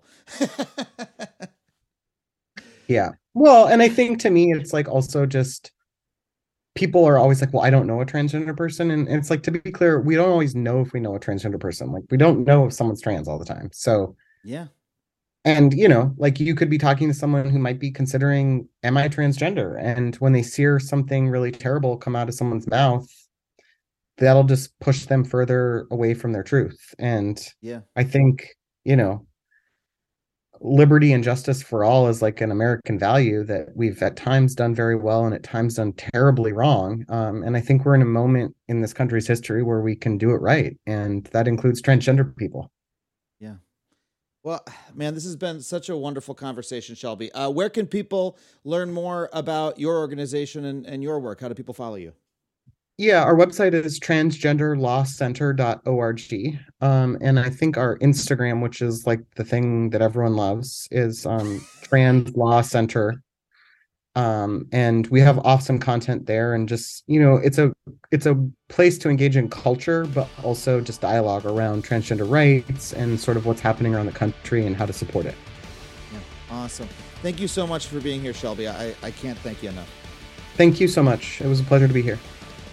Yeah. Well, and I think to me, it's like also just people are always like, well, I don't know a transgender person. And it's like, to be clear, we don't always know if we know a transgender person. Like, we don't know if someone's trans all the time. So yeah. And, like, you could be talking to someone who might be considering, am I transgender? And when they hear something really terrible come out of someone's mouth, that'll just push them further away from their truth. And I think, liberty and justice for all is like an American value that we've at times done very well and at times done terribly wrong. And I think we're in a moment in this country's history where we can do it right. And that includes transgender people. Yeah. Well, man, this has been such a wonderful conversation, Shelby. Where can people learn more about your organization and your work? How do people follow you? Yeah, our website is transgenderlawcenter.org. And I think our Instagram, which is like the thing that everyone loves, is Trans Law Center. And we have awesome content there, and just, it's a place to engage in culture, but also just dialogue around transgender rights and sort of what's happening around the country and how to support it. Yeah, awesome. Thank you so much for being here, Shelby. I can't thank you enough. Thank you so much. It was a pleasure to be here.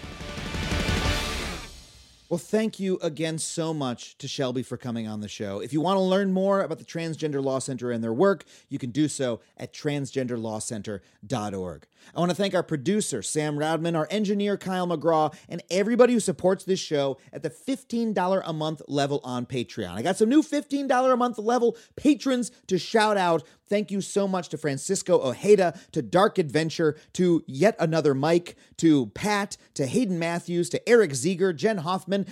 Well, thank you again so much to Shelby for coming on the show. If you want to learn more about the Transgender Law Center and their work, you can do so at transgenderlawcenter.org. I want to thank our producer, Sam Roudman, our engineer, Kyle McGraw, and everybody who supports this show at the $15 a month level on Patreon. I got some new $15 a month level patrons to shout out. Thank you so much to Francisco Ojeda, to Dark Adventure, to Yet Another Mike, to Pat, to Hayden Matthews, to Eric Zieger, Jen Hoffman,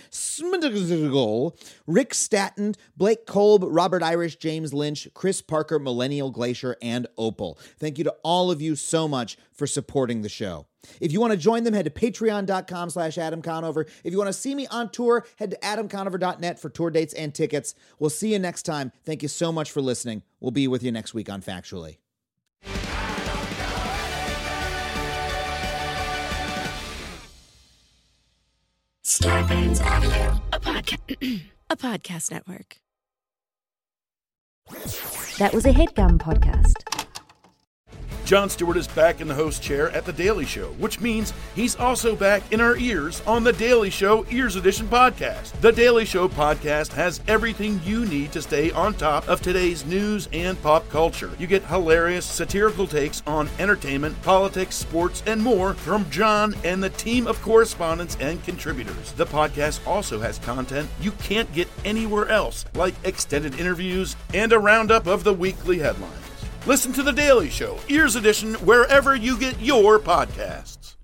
Rick Statten, Blake Kolb, Robert Irish, James Lynch, Chris Parker, Millennial Glacier, and Opal. Thank you to all of you so much for supporting the show. If you want to join them, head to patreon.com/Adam Conover. If you want to see me on tour, head to adamconover.net for tour dates and tickets. We'll see you next time. Thank you so much for listening. We'll be with you next week on Factually. Scarpins Avenue, A podcast network. That was a HeadGum podcast. Jon Stewart is back in the host chair at The Daily Show, which means he's also back in our ears on The Daily Show Ears Edition podcast. The Daily Show podcast has everything you need to stay on top of today's news and pop culture. You get hilarious, satirical takes on entertainment, politics, sports, and more from Jon and the team of correspondents and contributors. The podcast also has content you can't get anywhere else, like extended interviews and a roundup of the weekly headlines. Listen to The Daily Show, Ears Edition, wherever you get your podcasts.